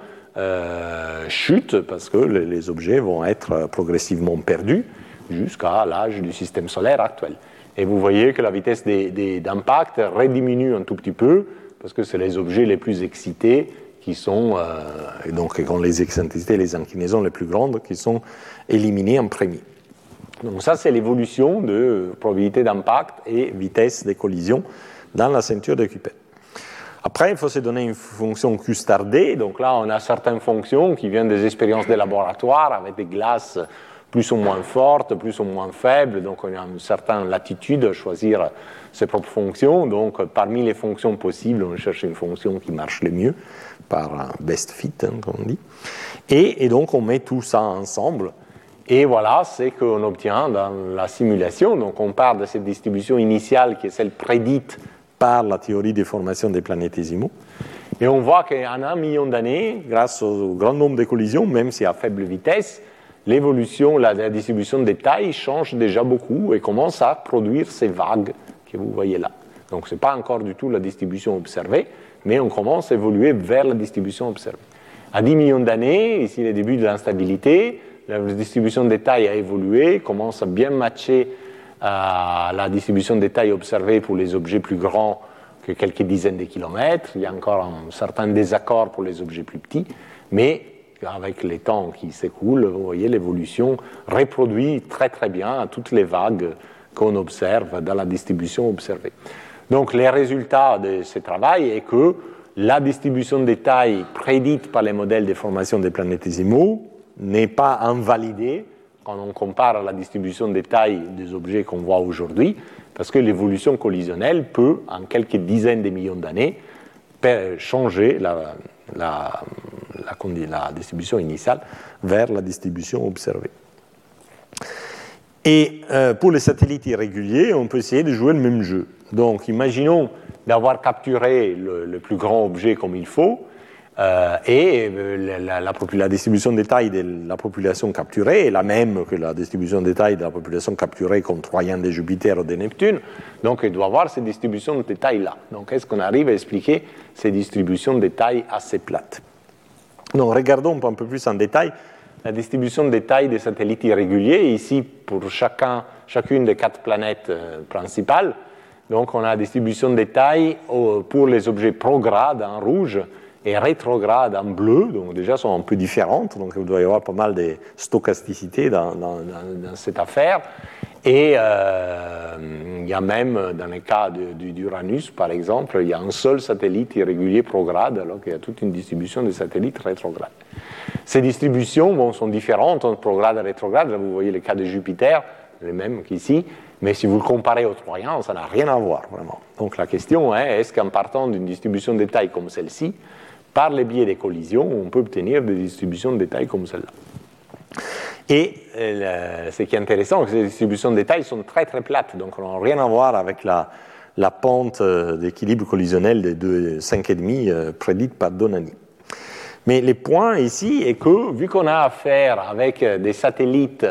chute parce que les objets vont être progressivement perdus jusqu'à l'âge du système solaire actuel. Et vous voyez que la vitesse d'impact rediminue un tout petit peu parce que c'est les objets les plus excités qui sont, et donc quand les excentricités et les inclinaisons les plus grandes qui sont éliminés en premier. Donc ça, c'est l'évolution de probabilité d'impact et vitesse des collisions dans la ceinture de Kuiper. Après, il faut se donner une fonction Q*D. Donc là, on a certaines fonctions qui viennent des expériences de laboratoire avec des glaces plus ou moins fortes, plus ou moins faibles. Donc on a une certaine latitude à choisir ses propres fonctions. Donc parmi les fonctions possibles, on cherche une fonction qui marche le mieux, par best fit, comme on dit. Et donc on met tout ça ensemble. Et voilà ce qu'on obtient dans la simulation. Donc on part de cette distribution initiale qui est celle prédite par la théorie des formations des planétésimaux. Et on voit qu'en 1 million d'années, grâce au grand nombre de collisions, même si à faible vitesse, l'évolution, la distribution des tailles change déjà beaucoup et commence à produire ces vagues que vous voyez là. Donc ce n'est pas encore du tout la distribution observée, mais on commence à évoluer vers la distribution observée. À 10 millions d'années, ici le début de l'instabilité, la distribution des tailles a évolué, commence à bien matcher la distribution des tailles observées pour les objets plus grands que quelques dizaines de kilomètres. Il y a encore un certain désaccord pour les objets plus petits, mais avec les temps qui s'écoulent, vous voyez, l'évolution reproduit très très bien toutes les vagues qu'on observe dans la distribution observée. Donc les résultats de ce travail est que la distribution des tailles prédite par les modèles de formation des planétésimaux n'est pas invalidée quand on compare à la distribution des tailles des objets qu'on voit aujourd'hui, parce que l'évolution collisionnelle peut, en quelques dizaines de millions d'années, changer la distribution initiale vers la distribution observée. Et pour les satellites irréguliers, on peut essayer de jouer le même jeu. Donc, imaginons d'avoir capturé le plus grand objet comme il faut, et la distribution des tailles de la population capturée est la même que la distribution des tailles de la population capturée comme Troyen de Jupiter ou de Neptune. Donc, il doit y avoir ces distributions de tailles-là. Donc, est-ce qu'on arrive à expliquer ces distributions de tailles assez plates? Donc, regardons un peu plus en détail la distribution des tailles des satellites irréguliers. Ici, pour chacune des 4 planètes principales, donc on a la distribution des tailles pour les objets progrades en rouge et rétrogrades en bleu, donc déjà sont un peu différentes, donc il doit y avoir pas mal de stochasticité dans cette affaire. Et il y a même, dans le cas d'Uranus, par exemple, il y a un seul satellite irrégulier prograde, alors qu'il y a toute une distribution de satellites rétrogrades. Ces distributions sont différentes entre prograde et rétrograde. Là, vous voyez le cas de Jupiter, les mêmes qu'ici, mais si vous le comparez aux Troyens, ça n'a rien à voir, vraiment. Donc la question est, est-ce qu'en partant d'une distribution de taille comme celle-ci, par le biais des collisions, on peut obtenir des distributions de taille comme celle-là? Et ce qui est intéressant, c'est que ces distributions de taille sont très très plates, donc elles n'ont rien à voir avec la pente d'équilibre collisionnel de 5,5 prédite par Donani. Mais le point ici est que, vu qu'on a affaire avec des satellites,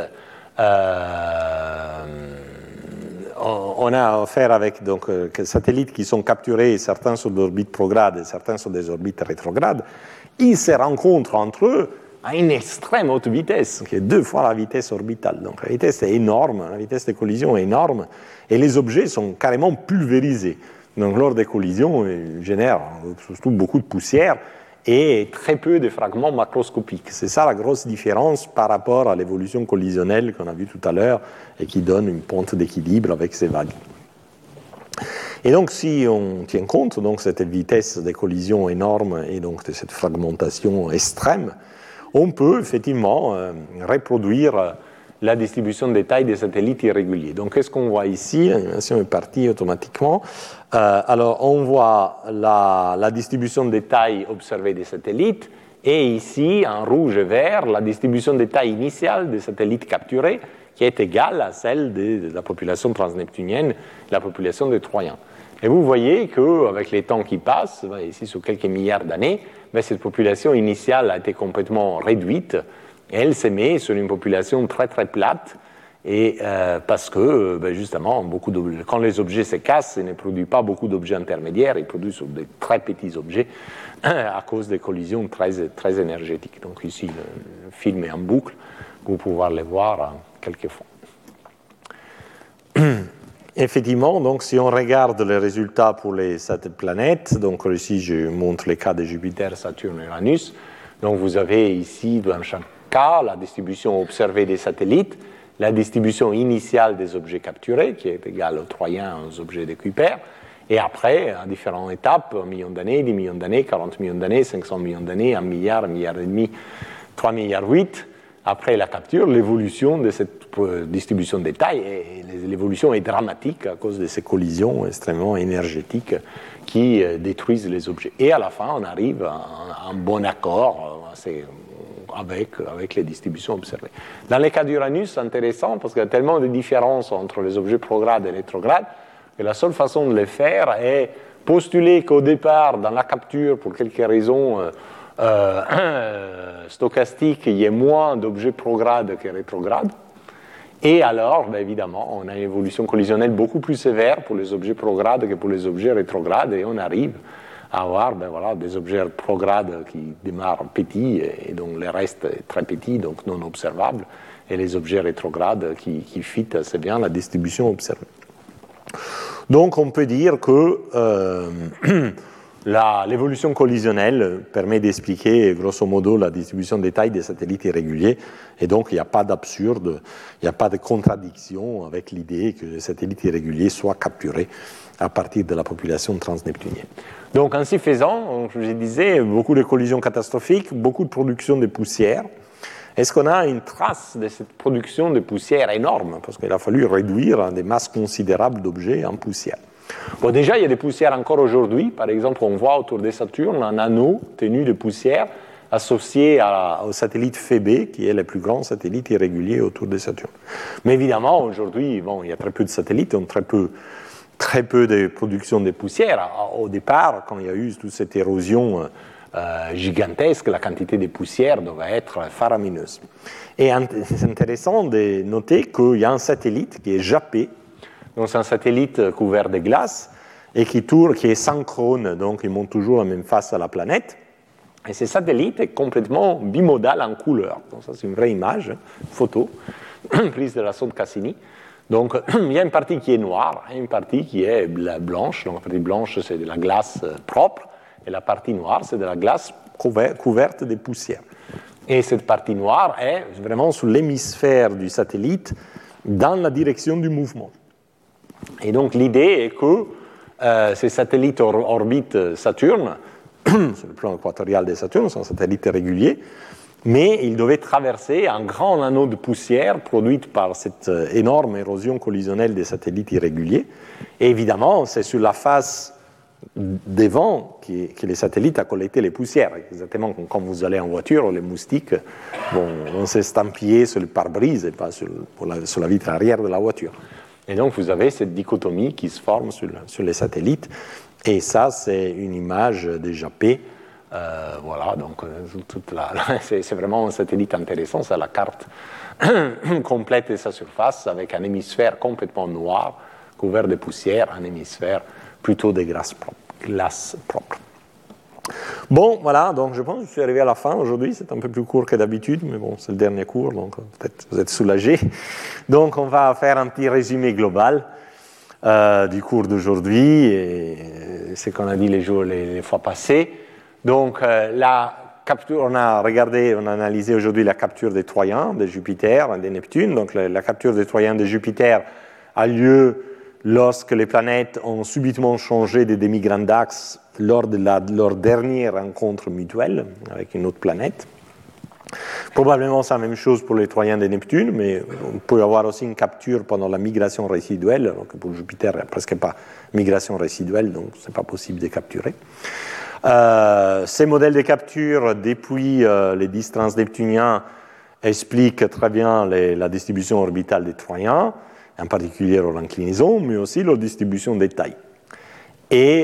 on a affaire avec donc, satellites qui sont capturés, certains sur des orbites progrades et certains sur des orbites rétrogrades, ils se rencontrent entre eux à une extrême haute vitesse, qui est 2 fois la vitesse orbitale. Donc la vitesse est énorme, la vitesse de collision est énorme, et les objets sont carrément pulvérisés. Donc lors des collisions, ils génèrent surtout beaucoup de poussière et très peu de fragments macroscopiques. C'est ça la grosse différence par rapport à l'évolution collisionnelle qu'on a vue tout à l'heure et qui donne une pente d'équilibre avec ces vagues. Et donc, si on tient compte de cette vitesse de collision énorme et donc de cette fragmentation extrême, on peut effectivement reproduire la distribution des tailles des satellites irréguliers. Donc, qu'est-ce qu'on voit ici? L'animation est partie automatiquement. Alors, on voit la distribution des tailles observées des satellites, et ici, en rouge et vert, la distribution des tailles initiales des satellites capturés, qui est égale à celle de la population transneptunienne, la population de Troyens. Et vous voyez qu'avec les temps qui passent, ici sur quelques milliards d'années, cette population initiale a été complètement réduite. Elle se met sur une population très très plate, et parce que justement, quand les objets se cassent, ils ne produisent pas beaucoup d'objets intermédiaires, ils produisent sur des très petits objets à cause des collisions très, très énergétiques. Donc ici, le film est en boucle, vous pouvez le voir quelquefois. Effectivement, donc, si on regarde les résultats pour les planètes, donc ici je montre les cas de Jupiter, Saturne et Uranus. Donc vous avez ici, dans chaque cas, la distribution observée des satellites, la distribution initiale des objets capturés, qui est égale aux Troyens aux objets de Kuiper, et après, à différentes étapes, 1 million d'années, 10 millions d'années, 40 millions d'années, 500 millions d'années, 1 milliard, 1 milliard et demi, 3 milliards 8, après la capture, l'évolution de cette distribution des tailles, et l'évolution est dramatique à cause de ces collisions extrêmement énergétiques qui détruisent les objets. Et à la fin, on arrive à un bon accord avec les distributions observées. Dans le cas d'Uranus, c'est intéressant parce qu'il y a tellement de différences entre les objets progrades et rétrogrades que la seule façon de les faire est postuler qu'au départ, dans la capture, pour quelques raisons stochastiques, il y ait moins d'objets progrades que rétrogrades. Et alors, évidemment, on a une évolution collisionnelle beaucoup plus sévère pour les objets progrades que pour les objets rétrogrades, et on arrive à avoir des objets progrades qui démarrent petits, et donc le reste est très petit, donc non observable, et les objets rétrogrades qui fit assez bien la distribution observée. Donc on peut dire que l'évolution collisionnelle permet d'expliquer grosso modo la distribution des tailles des satellites irréguliers, et donc il n'y a pas d'absurde, il n'y a pas de contradiction avec l'idée que les satellites irréguliers soient capturés à partir de la population transneptunienne. Donc ainsi faisant, je vous disais, beaucoup de collisions catastrophiques, beaucoup de production de poussière. Est-ce qu'on a une trace de cette production de poussière énorme? Parce qu'il a fallu réduire des masses considérables d'objets en poussière. Bon, déjà, il y a des poussières encore aujourd'hui. Par exemple, on voit autour de Saturne un anneau tenu de poussière associé au satellite Phébé, qui est le plus grand satellite irrégulier autour de Saturne. Mais évidemment, aujourd'hui, bon, il y a très peu de satellites, donc très peu de production de poussière. Au départ, quand il y a eu toute cette érosion gigantesque, la quantité de poussière devait être faramineuse. Et c'est intéressant de noter qu'il y a un satellite qui est Japet. Donc c'est un satellite couvert de glace et qui tourne, qui est synchrone, donc il monte toujours la même face à la planète. Et ce satellite est complètement bimodal en couleur. Donc ça c'est une vraie image, une photo prise de la sonde Cassini. Donc il y a une partie qui est noire et une partie qui est blanche. Donc la partie blanche c'est de la glace propre et la partie noire c'est de la glace couverte de poussière. Et cette partie noire est vraiment sous l'hémisphère du satellite dans la direction du mouvement. Et donc l'idée est que ces satellites orbitent Saturne, sur le plan équatorial de Saturne, c'est un satellite régulier, mais ils devaient traverser un grand anneau de poussière produite par cette énorme érosion collisionnelle des satellites irréguliers. Et évidemment, c'est sur la face devant que les satellites ont collecté les poussières. Exactement comme quand vous allez en voiture, les moustiques vont s'estampiller sur le pare-brise et pas sur la vitre arrière de la voiture. Et donc, vous avez cette dichotomie qui se forme sur les satellites. Et ça, c'est une image de Japet. Voilà, donc c'est vraiment un satellite intéressant. C'est la carte complète de sa surface avec un hémisphère complètement noir, couvert de poussière, un hémisphère plutôt de glace propre. Bon, voilà, donc je pense que je suis arrivé à la fin aujourd'hui. C'est un peu plus court que d'habitude, mais bon, c'est le dernier cours, donc peut-être vous êtes soulagés. Donc, on va faire un petit résumé global du cours d'aujourd'hui et ce qu'on a dit les fois passées. Donc, la capture, on a analysé aujourd'hui la capture des Troyens, de Jupiter et de Neptune. Donc, la capture des Troyens de Jupiter a lieu lorsque les planètes ont subitement changé de demi-grand axe lors de leur dernière rencontre mutuelle avec une autre planète. Probablement c'est la même chose pour les Troyens de Neptune, mais on peut avoir aussi une capture pendant la migration résiduelle. Donc pour Jupiter, il n'y a presque pas de migration résiduelle, donc ce n'est pas possible de capturer. Ces modèles de capture depuis les disques transneptuniens expliquent très bien la distribution orbitale des Troyens, en particulier leur inclinaison, mais aussi leur distribution des tailles. Et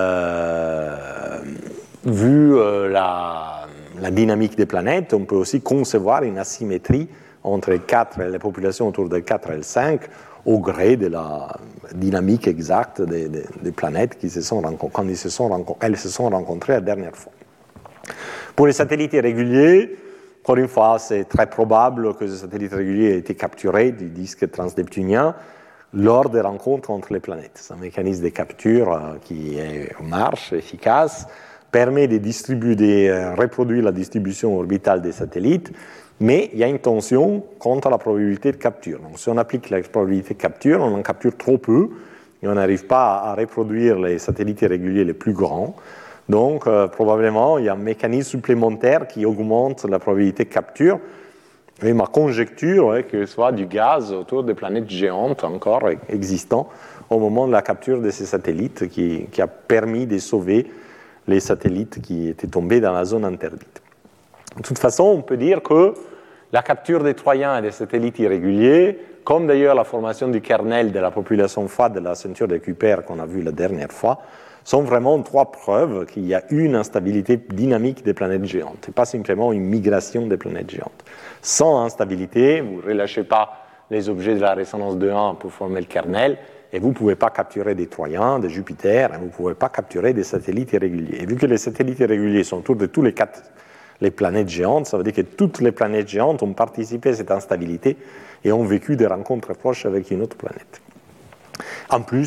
vu la dynamique des planètes, on peut aussi concevoir une asymétrie entre les populations autour de 4 et 5 au gré de la dynamique exacte des planètes qui quand elles se sont rencontrées la dernière fois. Pour les satellites irréguliers, encore une fois, c'est très probable que ces satellites réguliers aient été capturés du disque transneptunien lors des rencontres entre les planètes. C'est un mécanisme de capture qui marche, efficace, permet de reproduire la distribution orbitale des satellites, mais il y a une tension quant à la probabilité de capture. Donc, si on applique la probabilité de capture, on en capture trop peu et on n'arrive pas à reproduire les satellites irréguliers les plus grands. Donc, probablement, il y a un mécanisme supplémentaire qui augmente la probabilité de capture. Et ma conjecture est que ce soit du gaz autour des planètes géantes encore existantes au moment de la capture de ces satellites qui a permis de sauver les satellites qui étaient tombés dans la zone interdite. De toute façon, on peut dire que la capture des Troyens et des satellites irréguliers, comme d'ailleurs la formation du kernel de la population FAD de la ceinture de Kuiper qu'on a vu la dernière fois, sont vraiment 3 preuves qu'il y a une instabilité dynamique des planètes géantes, et pas simplement une migration des planètes géantes. Sans instabilité, vous ne relâchez pas les objets de la résonance de 1 pour former le kernel, et vous ne pouvez pas capturer des Troyens, des Jupiter, et vous ne pouvez pas capturer des satellites irréguliers. Et vu que les satellites irréguliers sont autour de tous les planètes géantes, ça veut dire que toutes les planètes géantes ont participé à cette instabilité et ont vécu des rencontres proches avec une autre planète. En plus,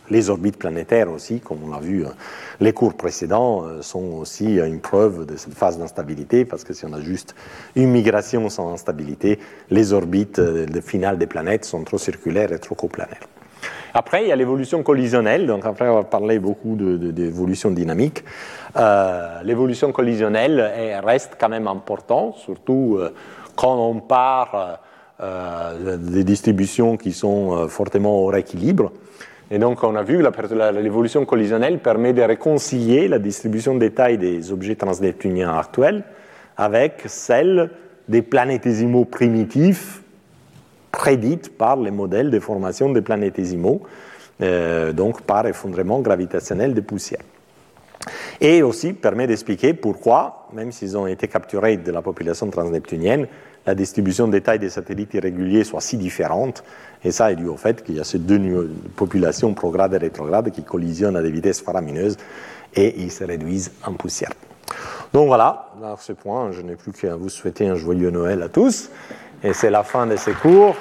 Les orbites planétaires aussi, comme on l'a vu, les cours précédents sont aussi une preuve de cette phase d'instabilité, parce que si on a juste une migration sans instabilité, les orbites finales des planètes sont trop circulaires et trop coplanaires. Après, il y a l'évolution collisionnelle. Donc après avoir parlé beaucoup d'évolution dynamique, l'évolution collisionnelle reste quand même importante, surtout quand on part des distributions qui sont fortement hors équilibre. Et donc on a vu que l'évolution collisionnelle permet de réconcilier la distribution des tailles des objets transneptuniens actuels avec celle des planétésimaux primitifs prédite par les modèles de formation des planétésimaux, donc par effondrement gravitationnel des poussières. Et aussi permet d'expliquer pourquoi, même s'ils ont été capturés de la population transneptunienne, la distribution des tailles des satellites irréguliers soit si différente. Et ça est dû au fait qu'il y a ces deux populations progrades et rétrogrades qui collisionnent à des vitesses faramineuses et ils se réduisent en poussière. Donc voilà, à ce point, je n'ai plus qu'à vous souhaiter un joyeux Noël à tous. Et c'est la fin de ces cours.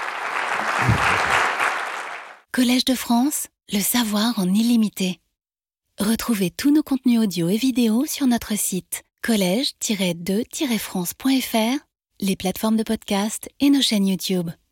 Collège de France, le savoir en illimité. Retrouvez tous nos contenus audio et vidéo sur notre site collège-2-france.fr, les plateformes de podcast et nos chaînes YouTube.